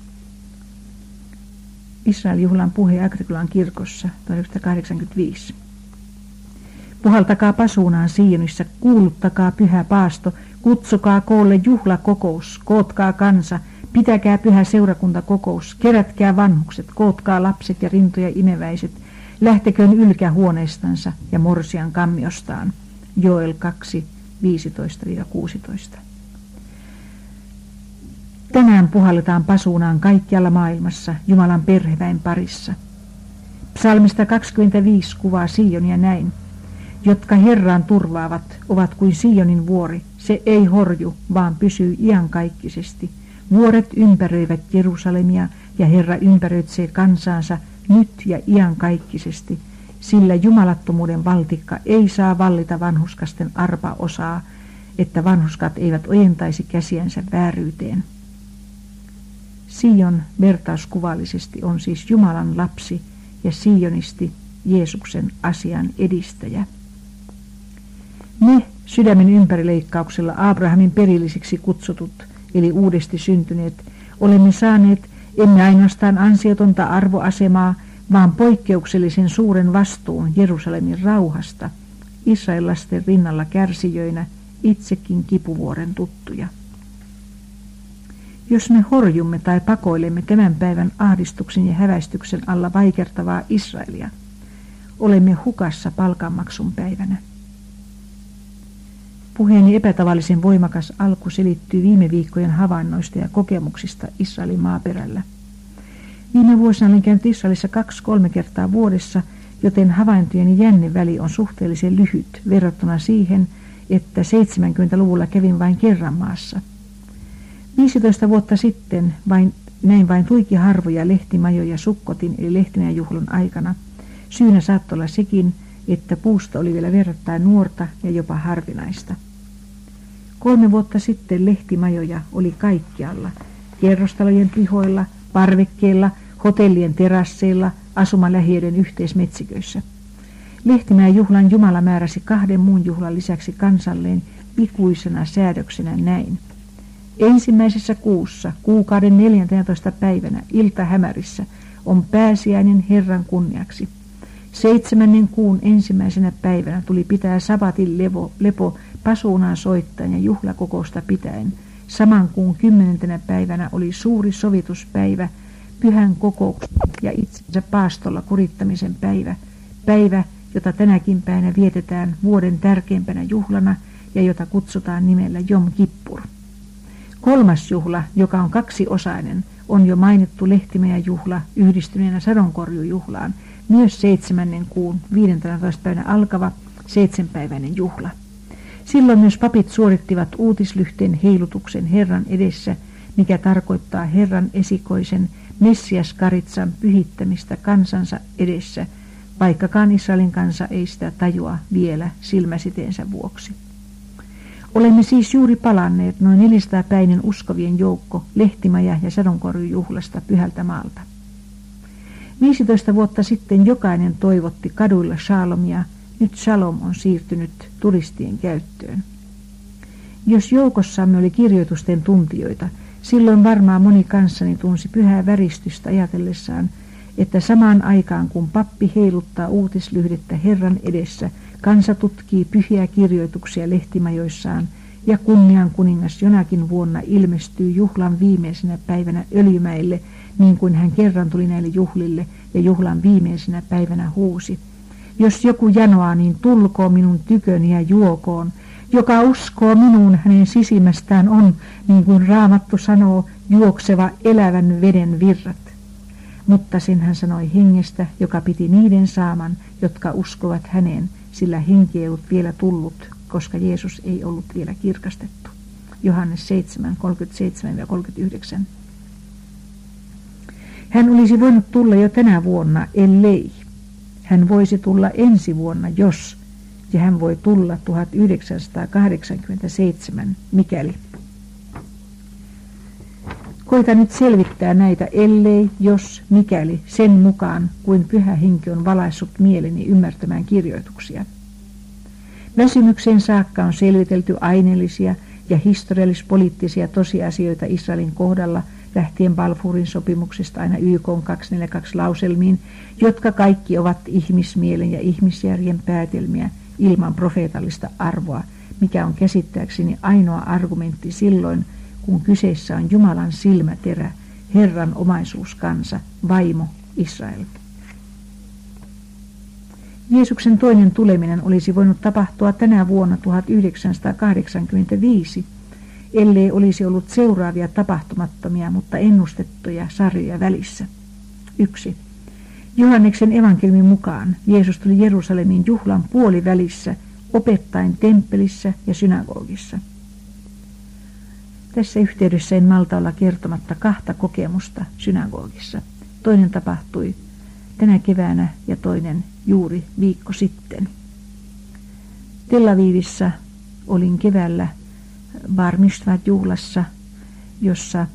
A: Israel-juhlan puhe Agrikolan kirkossa tuhatyhdeksänsataakahdeksankymmentäviisi. Puhaltakaa pasuunaan Sionissa, kuuluttakaa pyhä paasto, kutsukaa koolle juhlakokous, kootkaa kansa, pitäkää pyhä seurakuntakokous, kerätkää vanhukset, kootkaa lapset ja rintoja imeväiset, lähteköön ylkä huoneistansa ja morsian kammiostaan. Joel kaksi, viisitoista kuusitoista. Tänään puhalletaan pasuunaan kaikkialla maailmassa Jumalan perheväen parissa. Psalmista kaksikymmentäviisi kuvaa Sionia näin. Jotka Herraan turvaavat, ovat kuin Sionin vuori. Se ei horju, vaan pysyy iankaikkisesti. Vuoret ympäröivät Jerusalemia ja Herra ympäröitsee kansaansa nyt ja iankaikkisesti. Sillä jumalattomuuden valtikka ei saa vallita vanhuskasten arpaosaa, että vanhuskat eivät ojentaisi käsiänsä vääryyteen. Sion vertauskuvallisesti on siis Jumalan lapsi ja sionisti Jeesuksen asian edistäjä. Me sydämen ympärileikkauksella Abrahamin perillisiksi kutsutut, eli uudesti syntyneet, olemme saaneet emme ainoastaan ansiotonta arvoasemaa, vaan poikkeuksellisen suuren vastuun Jerusalemin rauhasta, Israel-lasten rinnalla kärsijöinä, itsekin kipuvuoren tuttuja. Jos me horjumme tai pakoilemme tämän päivän ahdistuksen ja häväistyksen alla vaikertavaa Israelia, olemme hukassa palkanmaksun päivänä. Puheeni epätavallisen voimakas alku selittyy viime viikkojen havainnoista ja kokemuksista Israelin maaperällä. Viime vuosina olen käynyt Israelissa kaksi-kolme kertaa vuodessa, joten havaintojen jänneväli on suhteellisen lyhyt verrattuna siihen, että seitsemänkymmentäluvulla kävin vain kerran maassa. viisitoista vuotta sitten vain, näin vain tuiki harvoja lehtimajoja Sukkotin eli lehtimäjuhlan aikana. Syynä saattoi olla sekin, että puusta oli vielä verrattain nuorta ja jopa harvinaista. Kolme vuotta sitten lehtimajoja oli kaikkialla, kerrostalojen pihoilla, parvekkeilla, hotellien terasseilla, asumalähiöiden yhteismetsiköissä. Lehtimäen juhlan Jumala määräsi kahden muun juhlan lisäksi kansalleen ikuisena säädöksenä näin. Ensimmäisessä kuussa, kuukauden neljäntenätoista päivänä, iltahämärissä, on pääsiäinen Herran kunniaksi. Seitsemännen kuun ensimmäisenä päivänä tuli pitää sabatin levo, lepo pasuunaa soittaen ja juhlakokousta pitäen. Saman kuun kymmenentenä päivänä oli suuri sovituspäivä, pyhän kokouksen ja itsensä paastolla kurittamisen päivä. Päivä, jota tänäkin päivänä vietetään vuoden tärkeimpänä juhlana ja jota kutsutaan nimellä Jom Kippur. Kolmas juhla, joka on kaksiosainen, on jo mainittu Lehtimäen juhla yhdistyneenä sadonkorjujuhlaan, myös seitsemännen kuun viidentenätoista päivänä alkava seitsemänpäiväinen juhla. Silloin myös papit suorittivat uutislyhteen heilutuksen Herran edessä, mikä tarkoittaa Herran esikoisen Messiaskaritsan pyhittämistä kansansa edessä, vaikkakaan Israelin kansa ei sitä tajua vielä silmäsiteensä vuoksi. Olemme siis juuri palanneet noin neljäsataa päinen uskovien joukko Lehtimäen ja sadonkorjujuhlasta Pyhältä maalta. viisitoista vuotta sitten jokainen toivotti kaduilla shalomia, nyt shalom on siirtynyt turistien käyttöön. Jos joukossamme oli kirjoitusten tuntijoita, silloin varmaan moni kanssani tunsi pyhää väristystä ajatellessaan, että samaan aikaan kun pappi heiluttaa uutislyhdettä Herran edessä, kansa tutkii pyhiä kirjoituksia lehtimajoissaan ja kunnian kuningas jonakin vuonna ilmestyy juhlan viimeisenä päivänä Öljymäelle, niin kuin hän kerran tuli näille juhlille ja juhlan viimeisenä päivänä huusi. Jos joku janoaa, niin tulkoo minun tyköni ja juokoon. Joka uskoo minuun, hänen sisimmästään on, niin kuin Raamattu sanoo, juokseva elävän veden virrat. Mutta sen hän sanoi hengestä, joka piti niiden saaman, jotka uskovat häneen, sillä henki ei ollut vielä tullut, koska Jeesus ei ollut vielä kirkastettu. Johannes seitsemän, kolmekymmentäseitsemän ja kolmekymmentäyhdeksän. Hän olisi voinut tulla jo tänä vuonna, ellei. Hän voisi tulla ensi vuonna, jos, ja hän voi tulla tuhatyhdeksänsataakahdeksankymmentäseitsemän, mikäli. Koita nyt selvittää näitä ellei, jos, mikäli, sen mukaan, kuin Pyhä Henki on valaissut mieleni ymmärtämään kirjoituksia. Väsymykseen saakka on selvitelty aineellisia ja historiallis-poliittisia tosiasioita Israelin kohdalla, lähtien Balfourin sopimuksesta aina Y K:n kaksisataaneljäkymmentäkaksi lauselmiin, jotka kaikki ovat ihmismielen ja ihmisjärjen päätelmiä ilman profeetallista arvoa, mikä on käsittääkseni ainoa argumentti silloin, kun kyseessä on Jumalan silmäterä, Herran omaisuuskansa, vaimo Israel. Jeesuksen toinen tuleminen olisi voinut tapahtua tänä vuonna tuhatyhdeksänsataakahdeksankymmentäviisi, ellei olisi ollut seuraavia tapahtumattomia, mutta ennustettuja sarjoja välissä. yksi. Johanneksen evankeliumin mukaan Jeesus tuli Jerusalemin juhlan puolivälissä opettaen temppelissä ja synagogissa. Tässä yhteydessä en malta olla kertomatta kahta kokemusta synagogissa. Toinen tapahtui tänä keväänä ja toinen juuri viikko sitten. Tel Avivissa olin keväällä Bar Mishvat-juhlassa, jossa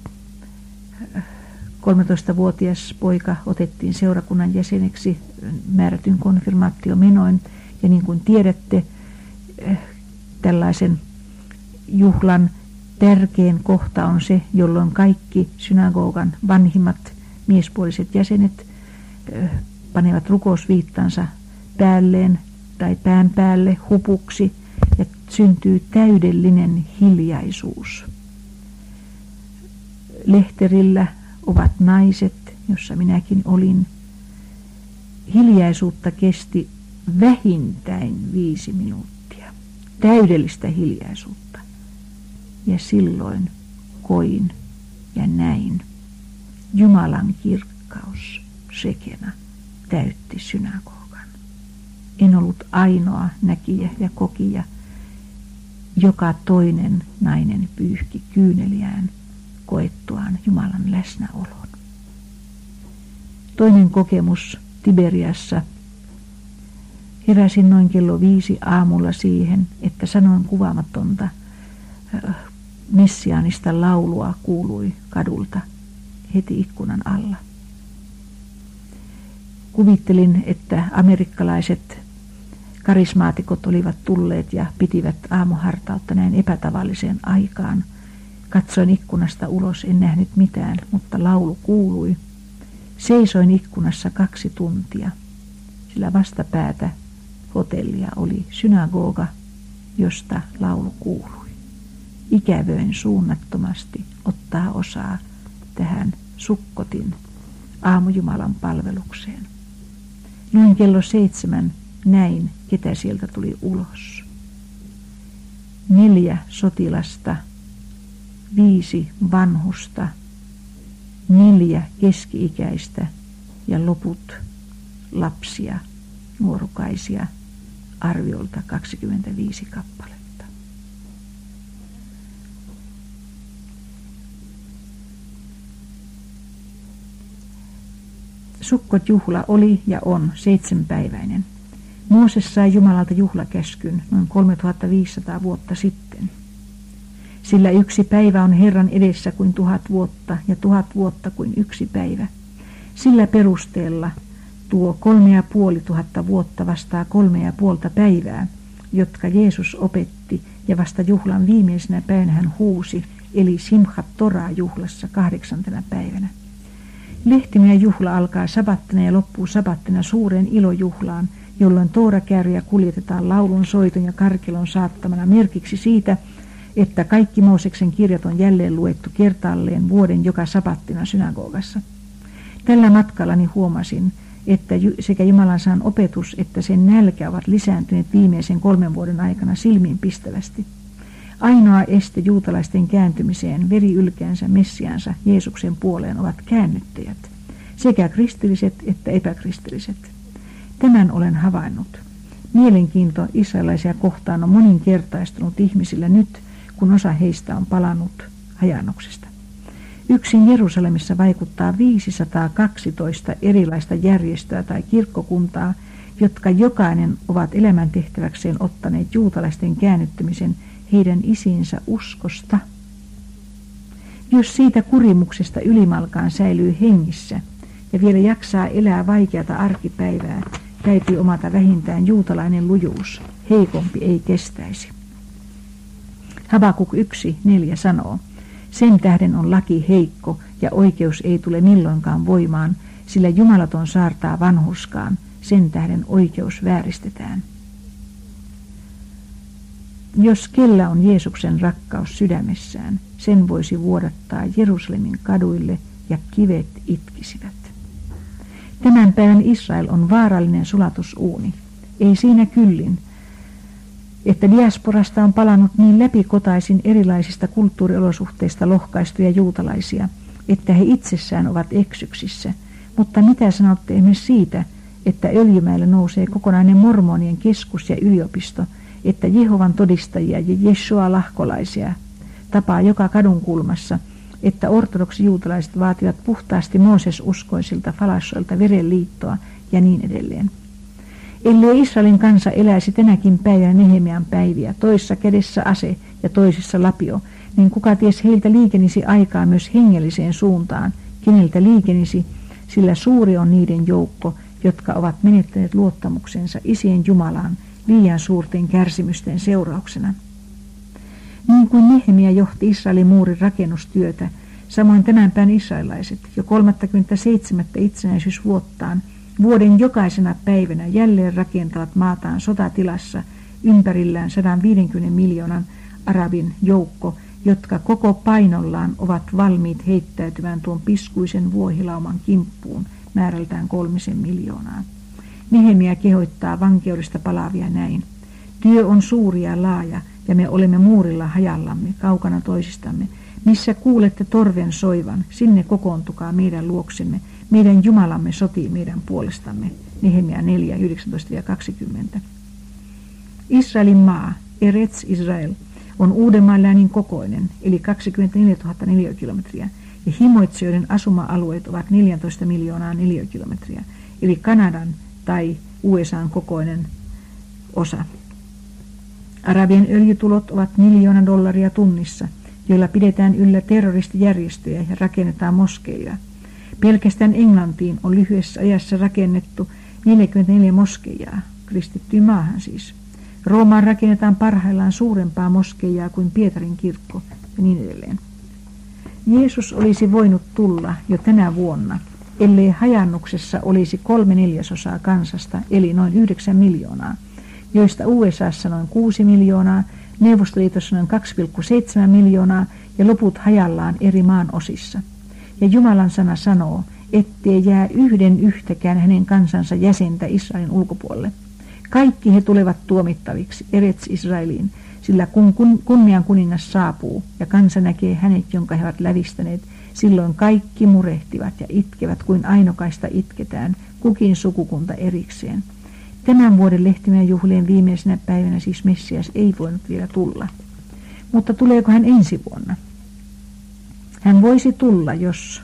A: kolmetoistavuotias poika otettiin seurakunnan jäseneksi määrätyn konfirmaatiomenoin. Ja niin kuin tiedätte, tällaisen juhlan tärkein kohta on se, jolloin kaikki synagogan vanhimmat miespuoliset jäsenet panevat rukousviittansa päälleen tai pään päälle hupuksi ja syntyy täydellinen hiljaisuus. Lehterillä ovat naiset, jossa minäkin olin. Hiljaisuutta kesti vähintään viisi minuuttia. Täydellistä hiljaisuutta. Ja silloin koin ja näin. Jumalan kirkkaus, Shekena, täytti synagogan. En ollut ainoa näkijä ja kokija. Joka toinen nainen pyyhki kyyneliään koettuaan Jumalan läsnäolon. Toinen kokemus Tiberiassa. Heräsin noin kello viisi aamulla siihen, että sanoin kuvaamatonta messiaanista laulua kuului kadulta heti ikkunan alla. Kuvittelin, että amerikkalaiset Karismaatikot olivat tulleet ja pitivät aamuhartautta näin epätavalliseen aikaan. Katsoin ikkunasta ulos, en nähnyt mitään, mutta laulu kuului. Seisoin ikkunassa kaksi tuntia, sillä vastapäätä hotellia oli synagoga, josta laulu kuului. Ikävöin suunnattomasti ottaa osaa tähän Sukkotin aamujumalan palvelukseen. Noin kello seitsemän näin, ketä sieltä tuli ulos. Neljä sotilasta, viisi vanhusta, neljä keski-ikäistä ja loput lapsia, nuorukaisia, arviolta kaksikymmentäviisi kappaletta. Sukkot-juhla oli ja on seitsemänpäiväinen. Mooses sai Jumalalta juhlakäskyn noin kolmetuhattaviisisataa vuotta sitten. Sillä yksi päivä on Herran edessä kuin tuhat vuotta ja tuhat vuotta kuin yksi päivä. Sillä perusteella tuo kolme ja puoli tuhatta vuotta vastaa kolme ja puolta päivää, jotka Jeesus opetti ja vasta juhlan viimeisenä päivänä hän huusi, eli Simchat Torah juhlassa kahdeksantena päivänä. Lehtimien juhla alkaa sabattina ja loppuu sabattina suureen ilojuhlaan, jolloin toorakääryjä kuljetetaan laulun, soiton ja karkelon saattamana merkiksi siitä, että kaikki Mooseksen kirjat on jälleen luettu kertaalleen vuoden joka sabattina synagogassa. Tällä matkallani huomasin, että sekä Jumalan sanan opetus että sen nälkä ovat lisääntyneet viimeisen kolmen vuoden aikana silmiinpistävästi. Ainoa este juutalaisten kääntymiseen veriylkäänsä Messiaansa Jeesuksen puoleen ovat käännyttäjät, sekä kristilliset että epäkristilliset. Tämän olen havainnut. Mielenkiinto israelaisia kohtaan on moninkertaistunut ihmisillä nyt, kun osa heistä on palannut hajannuksesta. Yksin Jerusalemissa vaikuttaa viisisataakaksitoista erilaista järjestöä tai kirkkokuntaa, jotka jokainen ovat elämäntehtäväkseen ottaneet juutalaisten käännyttämisen heidän isinsä uskosta. Jos siitä kurimuksesta ylimalkaan säilyy hengissä ja vielä jaksaa elää vaikeata arkipäivää, täytyy omata vähintään juutalainen lujuus. Heikompi ei kestäisi. Habakuk yksi neljä sanoo, sen tähden on laki heikko ja oikeus ei tule milloinkaan voimaan, sillä jumalaton saartaa vanhurskaan, sen tähden oikeus vääristetään. Jos kellä on Jeesuksen rakkaus sydämessään, sen voisi vuodattaa Jerusalemin kaduille ja kivet itkisivät. Tämän päivän Israel on vaarallinen sulatusuuni. Ei siinä kyllin, että diasporasta on palannut niin läpikotaisin erilaisista kulttuuriolosuhteista lohkaistuja juutalaisia, että he itsessään ovat eksyksissä. Mutta mitä sanotte esimerkiksi siitä, että Öljymäellä nousee kokonainen mormonien keskus ja yliopisto, että Jehovan todistajia ja Jeshua-lahkolaisia tapaa joka kadun kulmassa, että ortodoksi juutalaiset vaativat puhtaasti Mooses-uskoisilta falassoilta verenliittoa ja niin edelleen. Ellei Israelin kansa eläisi tänäkin päivänä Nehemian päiviä, toisessa kädessä ase ja toisessa lapio, niin kuka ties heiltä liikenisi aikaa myös hengelliseen suuntaan, keneltä liikenisi, sillä suuri on niiden joukko, jotka ovat menettäneet luottamuksensa isien Jumalaan liian suurten kärsimysten seurauksena. Niin kuin Nehemia johti Israelin muurin rakennustyötä, samoin tämän päivän israelaiset jo kolmekymmentäseitsemän itsenäisyysvuottaan vuoden jokaisena päivänä jälleen rakentavat maataan sotatilassa ympärillään sata viisikymmentä miljoonan arabin joukko, jotka koko painollaan ovat valmiit heittäytymään tuon piskuisen vuohilauman kimppuun määrältään kolmisen miljoonaa. Nehemia kehoittaa vankeudesta palaavia näin. Työ on suuri ja laaja, ja me olemme muurilla hajallamme, kaukana toisistamme. Missä kuulette torven soivan, sinne kokoontukaa meidän luoksemme. Meidän Jumalamme sotii meidän puolestamme. Nehemia neljä yhdeksäntoista kaksikymmentä. Israelin maa, Eretz Israel, on Uudenmaan läänin kokoinen, eli kaksikymmentäneljätuhatta neliökilometriä, ja himoitsijoiden asuma-alueet ovat neljätoista miljoonaa neliökilometriä, eli Kanadan tai U S A:n kokoinen osa. Arabien öljytulot ovat miljoona dollaria tunnissa, joilla pidetään yllä terroristijärjestöjä ja rakennetaan moskeja. Pelkästään Englantiin on lyhyessä ajassa rakennettu neljäkymmentäneljä moskeijaa. kristittyyn maahan siis. Roomaan rakennetaan parhaillaan suurempaa moskeijaa kuin Pietarin kirkko ja niin edelleen. Jeesus olisi voinut tulla jo tänä vuonna, ellei hajannuksessa olisi kolme neljäsosaa kansasta, eli noin yhdeksän miljoonaa, joista U S A:ssa noin kuusi miljoonaa, Neuvostoliitossa noin kaksi pilkku seitsemän miljoonaa ja loput hajallaan eri maan osissa. Ja Jumalan sana sanoo, ettei jää yhden yhtäkään hänen kansansa jäsentä Israelin ulkopuolelle. Kaikki he tulevat tuomittaviksi Erets Israeliin, sillä kun kunnian kuningas saapuu ja kansa näkee hänet, jonka he ovat lävistäneet, silloin kaikki murehtivat ja itkevät kuin ainokaista itketään, kukin sukukunta erikseen. Tämän vuoden lehtimien juhlien viimeisenä päivänä siis Messias ei voinut vielä tulla. Mutta tuleeko hän ensi vuonna? Hän voisi tulla, jos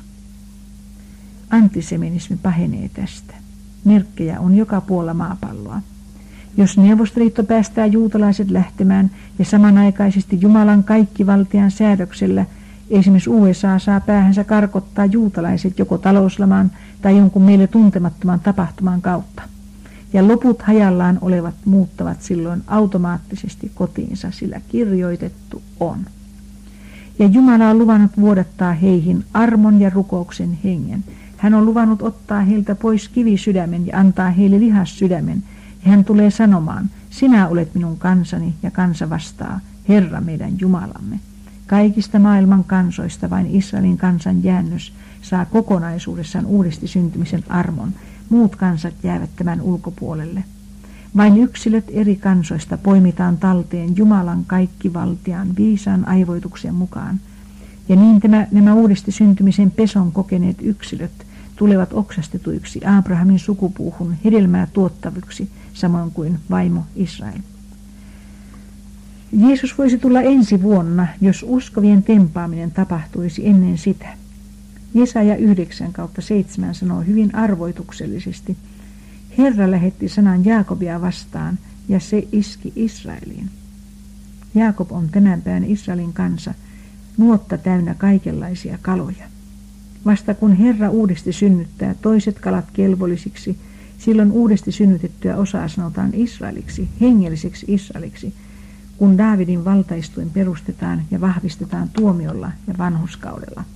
A: antisemitismi pahenee tästä. Merkkejä on joka puolella maapalloa. Jos Neuvostoliitto päästää juutalaiset lähtemään ja samanaikaisesti Jumalan kaikkivaltian säädöksellä esimerkiksi U S A saa päähänsä karkottaa juutalaiset joko talouslaman tai jonkun meille tuntemattoman tapahtuman kautta. Ja loput hajallaan olevat muuttavat silloin automaattisesti kotiinsa, sillä kirjoitettu on. Ja Jumala on luvannut vuodattaa heihin armon ja rukouksen hengen. Hän on luvannut ottaa heiltä pois kivisydämen ja antaa heille lihassydämen. Ja hän tulee sanomaan, sinä olet minun kansani, ja kansa vastaa, Herra meidän Jumalamme. Kaikista maailman kansoista vain Israelin kansan jäännös saa kokonaisuudessaan uudesti syntymisen armon. Muut kansat jäävät tämän ulkopuolelle. Vain yksilöt eri kansoista poimitaan talteen Jumalan kaikkivaltiaan viisaan aivoituksen mukaan. Ja niin tämä, nämä uudesti syntymisen peson kokeneet yksilöt tulevat oksastetuiksi Abrahamin sukupuuhun hedelmää tuottaviksi, samoin kuin vaimo Israel. Jeesus voisi tulla ensi vuonna, jos uskovien tempaaminen tapahtuisi ennen sitä. Jesaja yhdeksän kautta seitsemän sanoo hyvin arvoituksellisesti, Herra lähetti sanan Jaakobia vastaan, ja se iski Israeliin. Jaakob on tämän päivän Israelin kansa, nuotta täynnä kaikenlaisia kaloja. Vasta kun Herra uudesti synnyttää toiset kalat kelvollisiksi, silloin uudesti synnytettyä osaa sanotaan Israeliksi, hengelliseksi Israeliksi, kun Daavidin valtaistuin perustetaan ja vahvistetaan tuomiolla ja vanhurskaudella.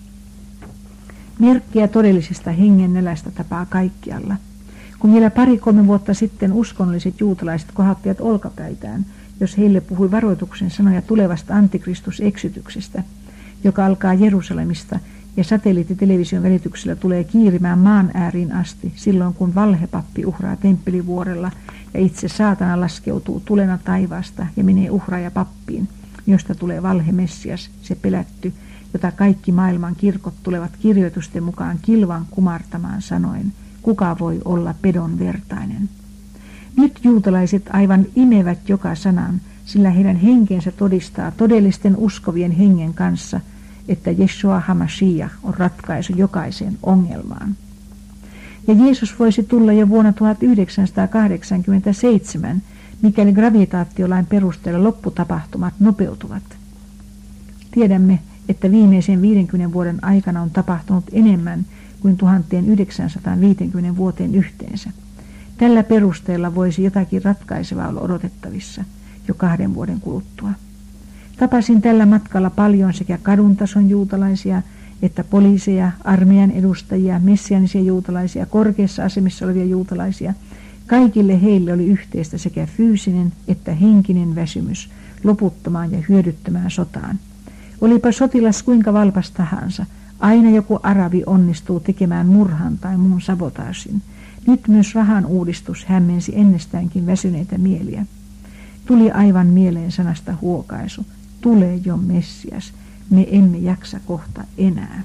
A: Merkkiä todellisesta hengennälästä tapaa kaikkialla. Kun vielä pari-kolme vuotta sitten uskonnolliset juutalaiset kohottivat olkapäitään, jos heille puhui varoituksen sanoja tulevasta antikristuseksityksestä, joka alkaa Jerusalemista ja satelliittitelevision välityksellä tulee kiirimään maan ääriin asti, silloin kun valhepappi uhraa temppelivuorella ja itse saatana laskeutuu tulena taivaasta ja menee uhraaja-pappiin, josta tulee valhemessias, se pelätty, jota kaikki maailman kirkot tulevat kirjoitusten mukaan kilvan kumartamaan sanoen, kuka voi olla pedon vertainen. Nyt juutalaiset aivan imevät joka sanan, sillä heidän henkensä todistaa todellisten uskovien hengen kanssa, että Jeshua HaMashiach on ratkaisu jokaiseen ongelmaan. Ja Jeesus voisi tulla jo vuonna tuhatyhdeksänsataakahdeksankymmentäseitsemän, mikäli gravitaatiolain perusteella lopputapahtumat nopeutuvat. Tiedämme, että viimeisen viidenkymmenen vuoden aikana on tapahtunut enemmän kuin tuhatyhdeksänsataaviisikymmentä vuoteen yhteensä. Tällä perusteella voisi jotakin ratkaisevaa olla odotettavissa jo kahden vuoden kuluttua. Tapasin tällä matkalla paljon sekä kaduntason juutalaisia että poliiseja, armeijan edustajia, messianisia juutalaisia, korkeassa asemissa olevia juutalaisia. Kaikille heille oli yhteistä sekä fyysinen että henkinen väsymys loputtomaan ja hyödyttömään sotaan. Olipa sotilas kuinka valpas tahansa, aina joku arabi onnistuu tekemään murhan tai muun sabotaasin. Nyt myös rahan uudistus hämmensi ennestäänkin väsyneitä mieliä. Tuli aivan mieleen sanasta huokaisu. Tule jo Messias, me emme jaksa kohta enää.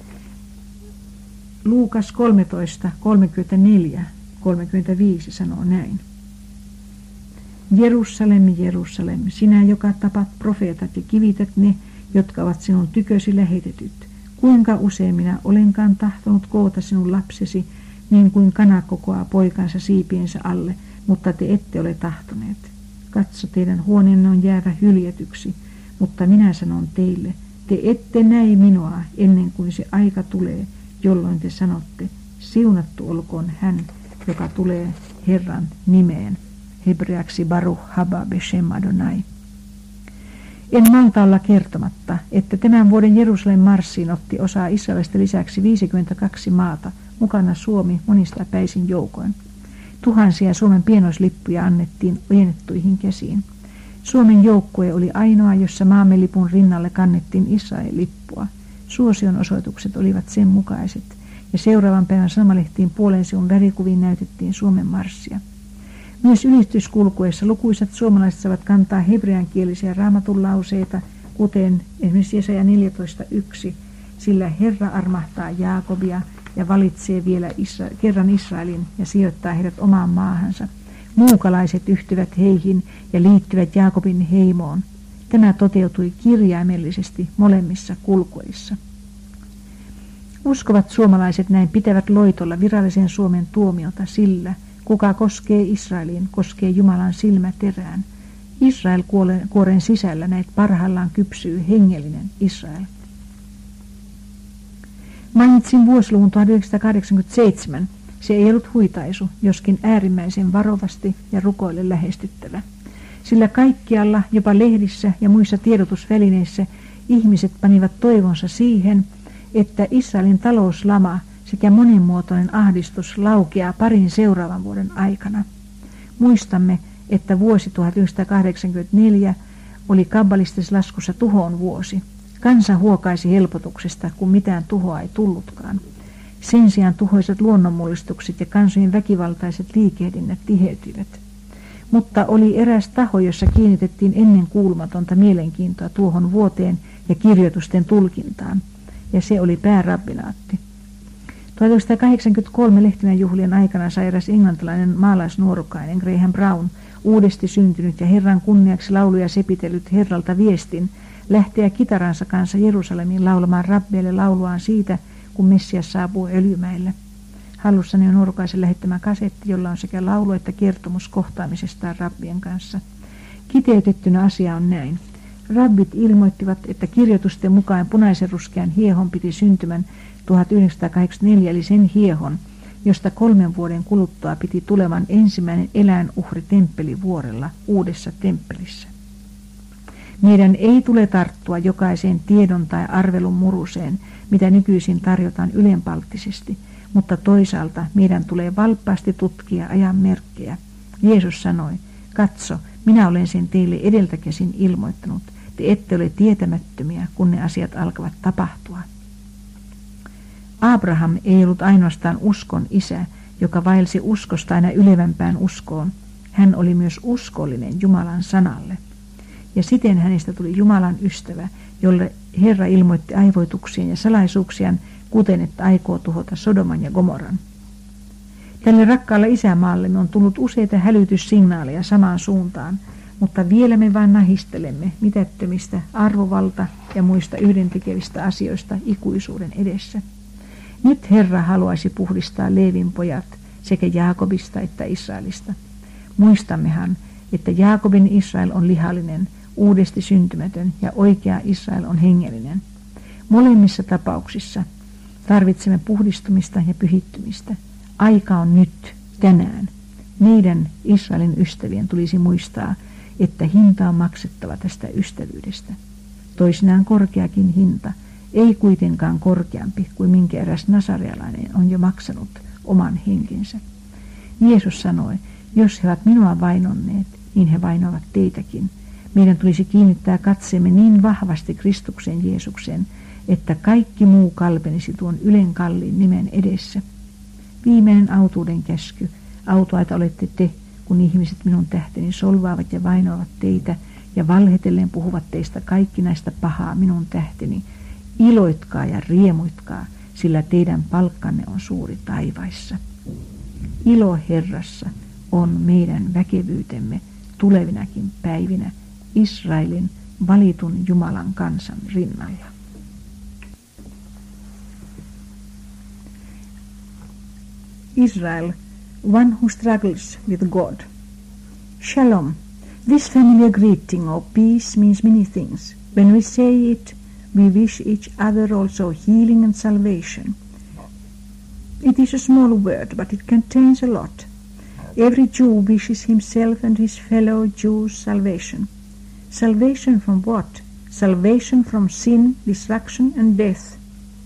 A: Luukas kolmetoista, kolmekymmentäneljä, kolmekymmentäviisi sanoo näin. Jerusalem, Jerusalem, sinä joka tapat profeetat ja kivität ne, jotka ovat sinun tykösi lähetetyt. Kuinka usein minä olenkaan tahtonut koota sinun lapsesi, niin kuin kana kokoaa poikansa siipiensä alle, mutta te ette ole tahtoneet. Katso, teidän huoneenne on jäävä hyljetyksi, mutta minä sanon teille, te ette näe minua ennen kuin se aika tulee, jolloin te sanotte, siunattu olkoon hän, joka tulee Herran nimeen, hebreaksi Baruch haba beshem Adonai. En malta olla kertomatta, että tämän vuoden Jerusalem marssiin otti osaa Israelista lisäksi viisikymmentäkaksi maata, mukana Suomi monista päisin joukoin. Tuhansia Suomen pienoislippuja annettiin ojennettuihin käsiin. Suomen joukkue oli ainoa, jossa maamme lipun rinnalle kannettiin Israelin lippua. Suosion osoitukset olivat sen mukaiset, ja seuraavan päivän sanomalehtiin puolen sivun värikuviin näytettiin Suomen marssia. Myös ylistyskulkuessa lukuisat suomalaiset saavat kantaa hebreankielisiä raamatun lauseita, kuten esimerkiksi Jesaja neljätoista yksi, sillä Herra armahtaa Jaakobia ja valitsee vielä Isra- kerran Israelin ja sijoittaa heidät omaan maahansa. Muukalaiset yhtyvät heihin ja liittyvät Jaakobin heimoon. Tämä toteutui kirjaimellisesti molemmissa kulkuissa. Uskovat suomalaiset näin pitävät loitolla virallisen Suomen tuomiota sillä, kuka koskee Israeliin, koskee Jumalan silmäterään. Israel kuoren sisällä näet parhaillaan kypsyy hengellinen Israel. Mainitsin vuosiluvun tuhatyhdeksänsataakahdeksankymmentäseitsemän. Se ei ollut huitaisu, joskin äärimmäisen varovasti ja rukoille lähestyttävä. Sillä kaikkialla, jopa lehdissä ja muissa tiedotusvälineissä, ihmiset panivat toivonsa siihen, että Israelin talouslama sekä monimuotoinen ahdistus laukeaa parin seuraavan vuoden aikana. Muistamme, että vuosi tuhatyhdeksänsataakahdeksankymmentäneljä oli kabbalistisessa laskussa tuhon vuosi. Kansa huokaisi helpotuksesta, kun mitään tuhoa ei tullutkaan. Sen sijaan tuhoisat luonnonmullistukset ja kansojen väkivaltaiset liikehdinnät tiheytyivät. Mutta oli eräs taho, jossa kiinnitettiin ennen kuulumatonta mielenkiintoa tuohon vuoteen ja kirjoitusten tulkintaan, ja se oli päärabbinaatti. tuhatyhdeksänsataakahdeksankymmentäkolme Lehtimäen juhlien aikana sai eräs englantilainen maalaisnuorukainen Graham Brown, uudesti syntynyt ja Herran kunniaksi lauluja sepitellyt Herralta viestin, lähteä kitaransa kanssa Jerusalemiin laulamaan rabbeille lauluaan siitä, kun Messias saapuu Öljymäelle. Hallussani on nuorukaisen lähettämä kasetti, jolla on sekä laulu että kertomus kohtaamisestaan rabbien kanssa. Kiteytettynä asia on näin. Rabbit ilmoittivat, että kirjoitusten mukaan punaisen ruskean hiehon piti syntymän tuhatyhdeksänsataakahdeksankymmentäneljä, eli sen hiehon, josta kolmen vuoden kuluttua piti tulevan ensimmäinen eläinuhri temppelivuorella uudessa temppelissä. Meidän ei tule tarttua jokaiseen tiedon tai arvelun muruseen, mitä nykyisin tarjotaan ylenpalttisesti, mutta toisaalta meidän tulee valppaasti tutkia ajan merkkejä. Jeesus sanoi, katso, minä olen sen teille edeltäkäsin ilmoittanut, te ette ole tietämättömiä, kun ne asiat alkavat tapahtua. Abraham ei ollut ainoastaan uskon isä, joka vaelsi uskosta aina ylevämpään uskoon. Hän oli myös uskollinen Jumalan sanalle. Ja siten hänestä tuli Jumalan ystävä, jolle Herra ilmoitti aivoituksien ja salaisuuksiaan, kuten että aikoo tuhota Sodoman ja Gomoran. Tälle rakkaalle isämaallemme on tullut useita hälytyssignaaleja samaan suuntaan, mutta vielä me vain nahistelemme mitättömistä arvovalta ja muista yhdentekevistä asioista ikuisuuden edessä. Nyt Herra haluaisi puhdistaa Leevin pojat sekä Jaakobista että Israelista. Muistammehan, että Jaakobin Israel on lihallinen, uudesti syntymätön ja oikea Israel on hengellinen. Molemmissa tapauksissa tarvitsemme puhdistumista ja pyhittymistä. Aika on nyt, tänään. Meidän Israelin ystävien tulisi muistaa, että hinta on maksettava tästä ystävyydestä. Toisinaan korkeakin hinta, ei kuitenkaan korkeampi kuin minkä eräs nasarealainen on jo maksanut oman henkensä. Jeesus sanoi, jos he ovat minua vainonneet, niin he vainoavat teitäkin. Meidän tulisi kiinnittää katseemme niin vahvasti Kristuksen Jeesukseen, että kaikki muu kalpenisi tuon ylen kalliin nimen edessä. Viimeinen autuuden käsky, autuaita olette te, kun ihmiset minun tähteni solvaavat ja vainoavat teitä ja valhetellen puhuvat teistä kaikki näistä pahaa minun tähteni. Iloitkaa ja riemuitkaa, sillä teidän palkkanne on suuri taivaissa. Ilo Herrassa on meidän väkevyytemme tulevinakin päivinä Israelin valitun Jumalan kansan rinnalla. Israel, one who struggles with God. Shalom. This familiar greeting of peace means many things. When we say it, we wish each other also healing and salvation. It is a small word, but it contains a lot. Every Jew wishes himself and his fellow Jews salvation. Salvation from what? Salvation from sin, destruction, and death.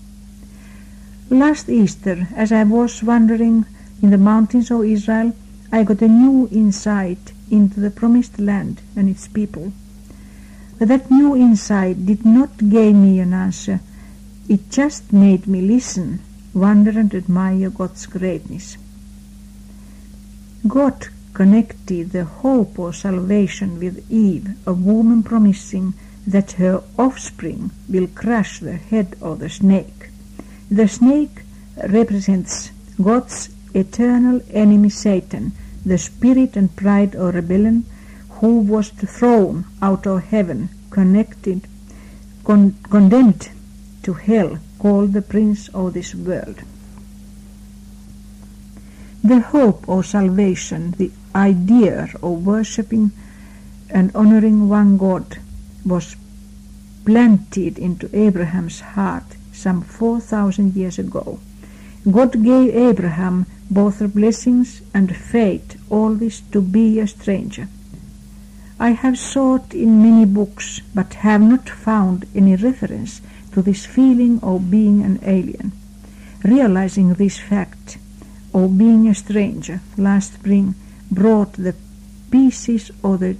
A: Last Easter, as I was wandering in the mountains of Israel, I got a new insight into the promised land and its people. But that new insight did not give me an answer. It just made me listen, wonder and admire God's greatness. God connected the hope of salvation with Eve, a woman promising that her offspring will crush the head of the snake. The snake represents God's eternal enemy Satan, the spirit and pride of rebellion, who was thrown out of heaven, connected, con- condemned to hell, called the prince of this world. The hope of salvation, the idea of worshipping and honoring one God, was planted into Abraham's heart some four thousand years ago. God gave Abraham both the blessings and faith, always to be a stranger. I have sought in many books, but have not found any reference to this feeling of being an alien. Realizing this fact of being a stranger last spring brought the pieces of the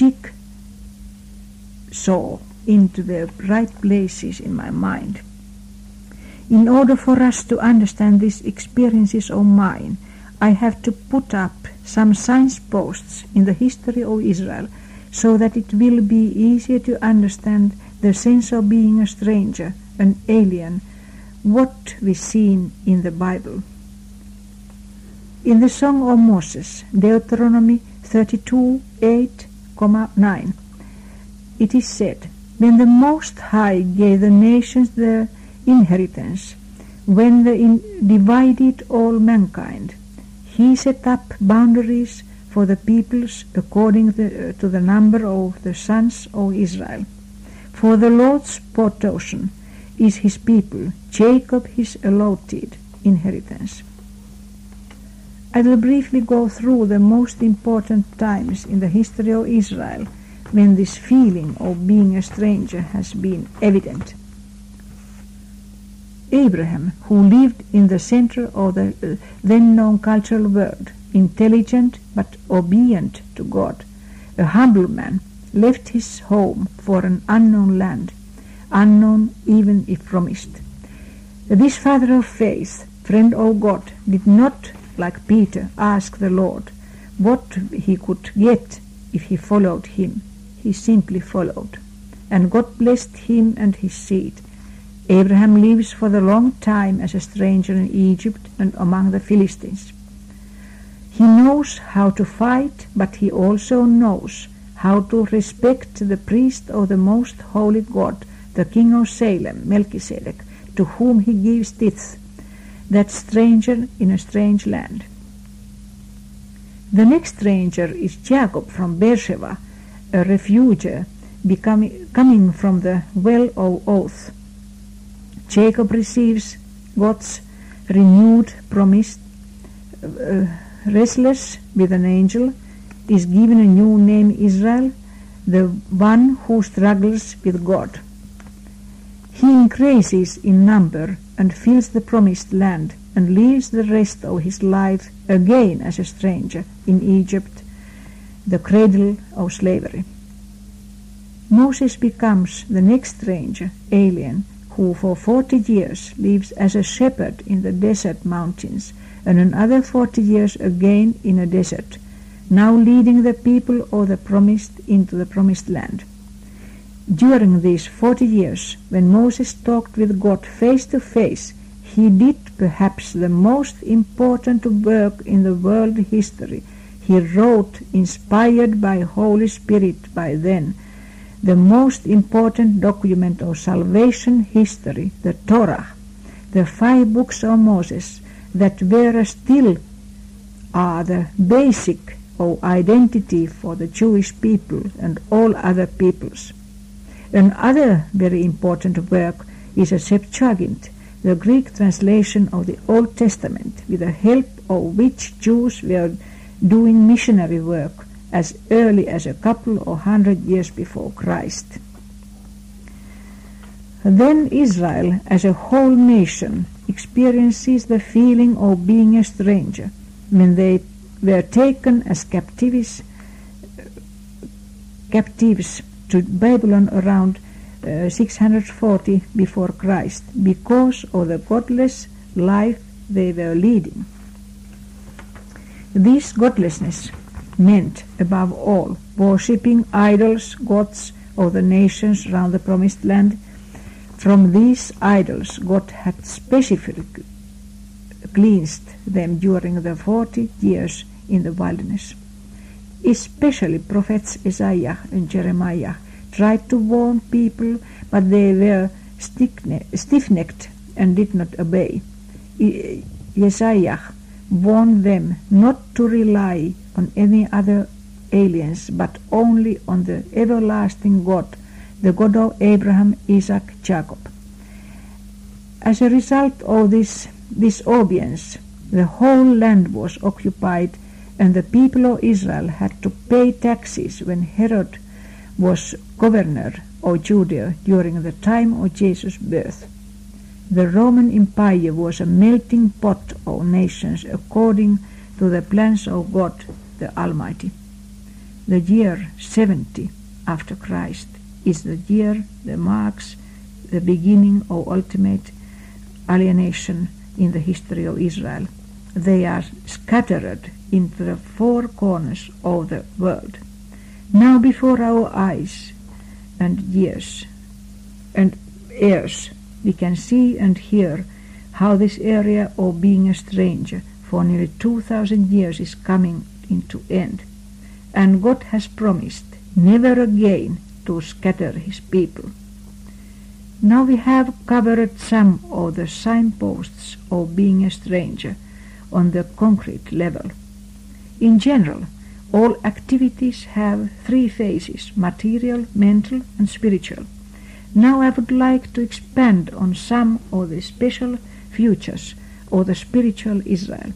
A: jigsaw into their right places in my mind. In order for us to understand these experiences of mine, I have to put up some signposts in the history of Israel so that it will be easier to understand the sense of being a stranger, an alien, what we see in the Bible. In the Song of Moses, Deuteronomy thirty-two, eight, nine, it is said, "When the Most High gave the nations their inheritance, when the in divided all mankind, he set up boundaries for the peoples according the, to the number of the sons of Israel. For the Lord's portion is his people, Jacob his allotted inheritance." I will briefly go through the most important times in the history of Israel when this feeling of being a stranger has been evident. Abraham, who lived in the center of the uh, then-known cultural world, intelligent but obedient to God, a humble man, left his home for an unknown land, unknown even if promised. This father of faith, friend of God, did not, like Peter, ask the Lord what he could get if he followed him. He simply followed, and God blessed him and his seed. Abraham lives for the long time as a stranger in Egypt and among the Philistines. He knows how to fight, but he also knows how to respect the priest of the most holy God, the king of Salem, Melchizedek, to whom he gives tithes, that stranger in a strange land. The next stranger is Jacob from Beersheba, a refugee becoming, coming from the well of oath. Jacob receives God's renewed promise, uh, restless with an angel, is given a new name Israel, the one who struggles with God. He increases in number and fills the promised land and lives the rest of his life again as a stranger in Egypt, the cradle of slavery. Moses becomes the next stranger, alien, who for forty years lives as a shepherd in the desert mountains, and another forty years again in a desert, now leading the people of the promised into the promised land. During these forty years, when Moses talked with God face to face, he did perhaps the most important work in the world history. He wrote, inspired by Holy Spirit by then, the most important document of salvation history, the Torah, the five books of Moses that were still are the basic of identity for the Jewish people and all other peoples. Another very important work is a Septuagint, the Greek translation of the Old Testament, with the help of which Jews were doing missionary work as early as a couple of hundred years before Christ. Then Israel, as a whole nation, experiences the feeling of being a stranger when they were taken as captives, captives to Babylon around uh, six hundred forty before Christ, because of the godless life they were leading. This godlessness meant, above all, worshipping idols, gods of the nations round the promised land. From these idols God had specifically cleansed them during the forty years in the wilderness. Especially prophets Isaiah and Jeremiah tried to warn people, but they were stiff-necked and did not obey. Isaiah warned them not to rely on any other aliens, but only on the everlasting God, the God of Abraham, Isaac, Jacob. As a result of this disobedience, the whole land was occupied, and the people of Israel had to pay taxes when Herod was governor of Judea during the time of Jesus' birth. The Roman Empire was a melting pot of nations according to the plans of God the Almighty. The year seventy after Christ is the year that marks the beginning of ultimate alienation in the history of Israel. They are scattered into the four corners of the world. Now before our eyes and ears and ears we can see and hear how this area of being a stranger for nearly two thousand years is coming into end, and God has promised never again to scatter his people. Now we have covered some of the signposts of being a stranger on the concrete level. In general, all activities have three phases: material, mental, and spiritual. Now I would like to expand on some of the special features of the spiritual Israel.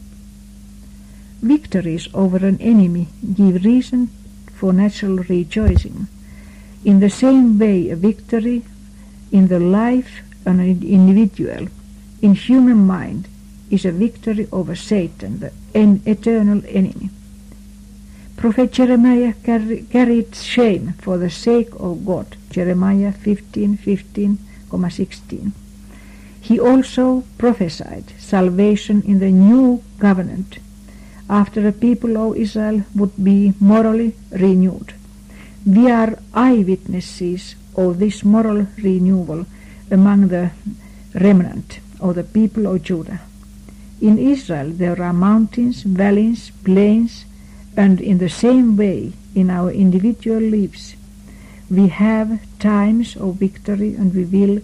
A: Victories over an enemy give reason for natural rejoicing. In the same way, a victory in the life of an individual, in human mind, is a victory over Satan, the en- eternal enemy. Prophet Jeremiah car- carried shame for the sake of God, Jeremiah fifteen, fifteen, sixteen. He also prophesied salvation in the new covenant, after the people of Israel would be morally renewed. We are eyewitnesses of this moral renewal among the remnant of the people of Judah. In Israel there are mountains, valleys, plains, and in the same way in our individual lives we have times of victory, and we will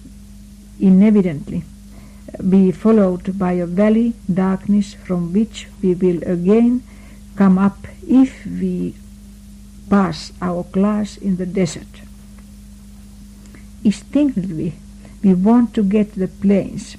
A: inevitably be followed by a valley darkness from which we will again come up if we pass our class in the desert. Instinctively we want to get the plains,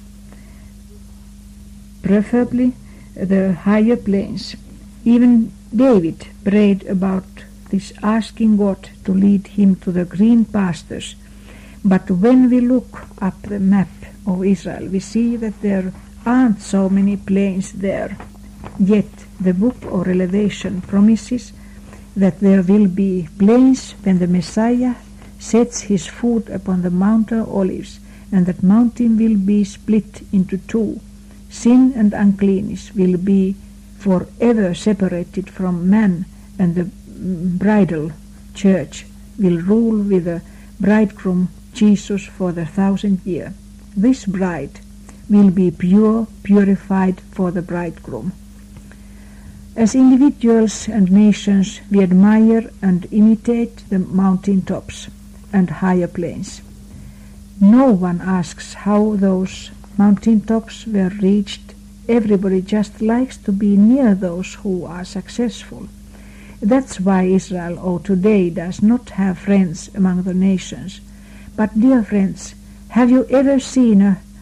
A: preferably the higher plains. Even David prayed about this, asking God to lead him to the green pastures. But when we look up the map of Israel, we see that there aren't so many plains there. Yet the book of Revelation promises that there will be plains when the Messiah sets his foot upon the Mount of Olives, and that mountain will be split into two. Sin and uncleanness will be forever separated from man, and the bridal church will rule with the bridegroom Jesus for the thousand year. This bride will be pure, purified for the bridegroom. As individuals and nations, we admire and imitate the mountain tops and higher plains. No one asks how those mountain tops were reached. Everybody just likes to be near those who are successful. That's why Israel of today does not have friends among the nations. But, dear friends, have you ever seen a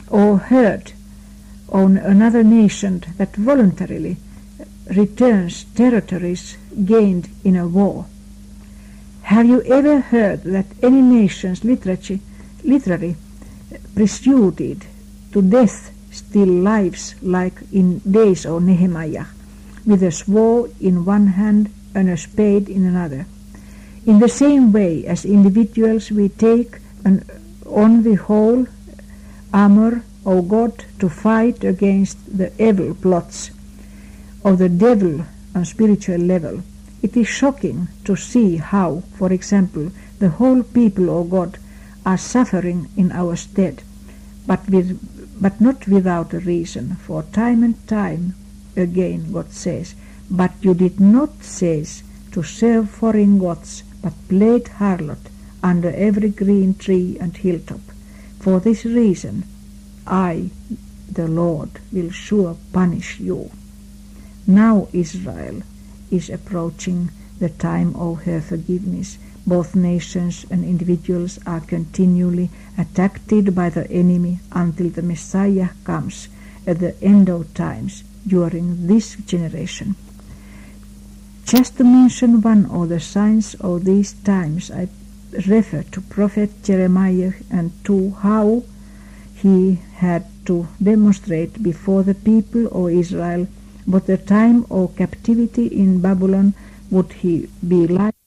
A: or heard on another nation that voluntarily returns territories gained in a war? Have you ever heard that any nation's literature, literary pursued to death still lives like in days of Nehemiah, with a sword in one hand and a spade in another? In the same way as individuals we take an, on the whole armor of God to fight against the evil plots of the devil on spiritual level. It is shocking to see how, for example, the whole people of God are suffering in our stead, but with, but not without a reason. For time and time again God says, "But you did not cease to serve foreign gods, but played harlot under every green tree and hilltop. For this reason I, the Lord, will sure punish you." Now Israel is approaching the time of her forgiveness. Both nations and individuals are continually attacked by the enemy until the Messiah comes at the end of times during this generation. Just to mention one of the signs of these times, I refer to Prophet Jeremiah and to how he had to demonstrate before the people of Israel what the time of captivity in Babylon would he be like.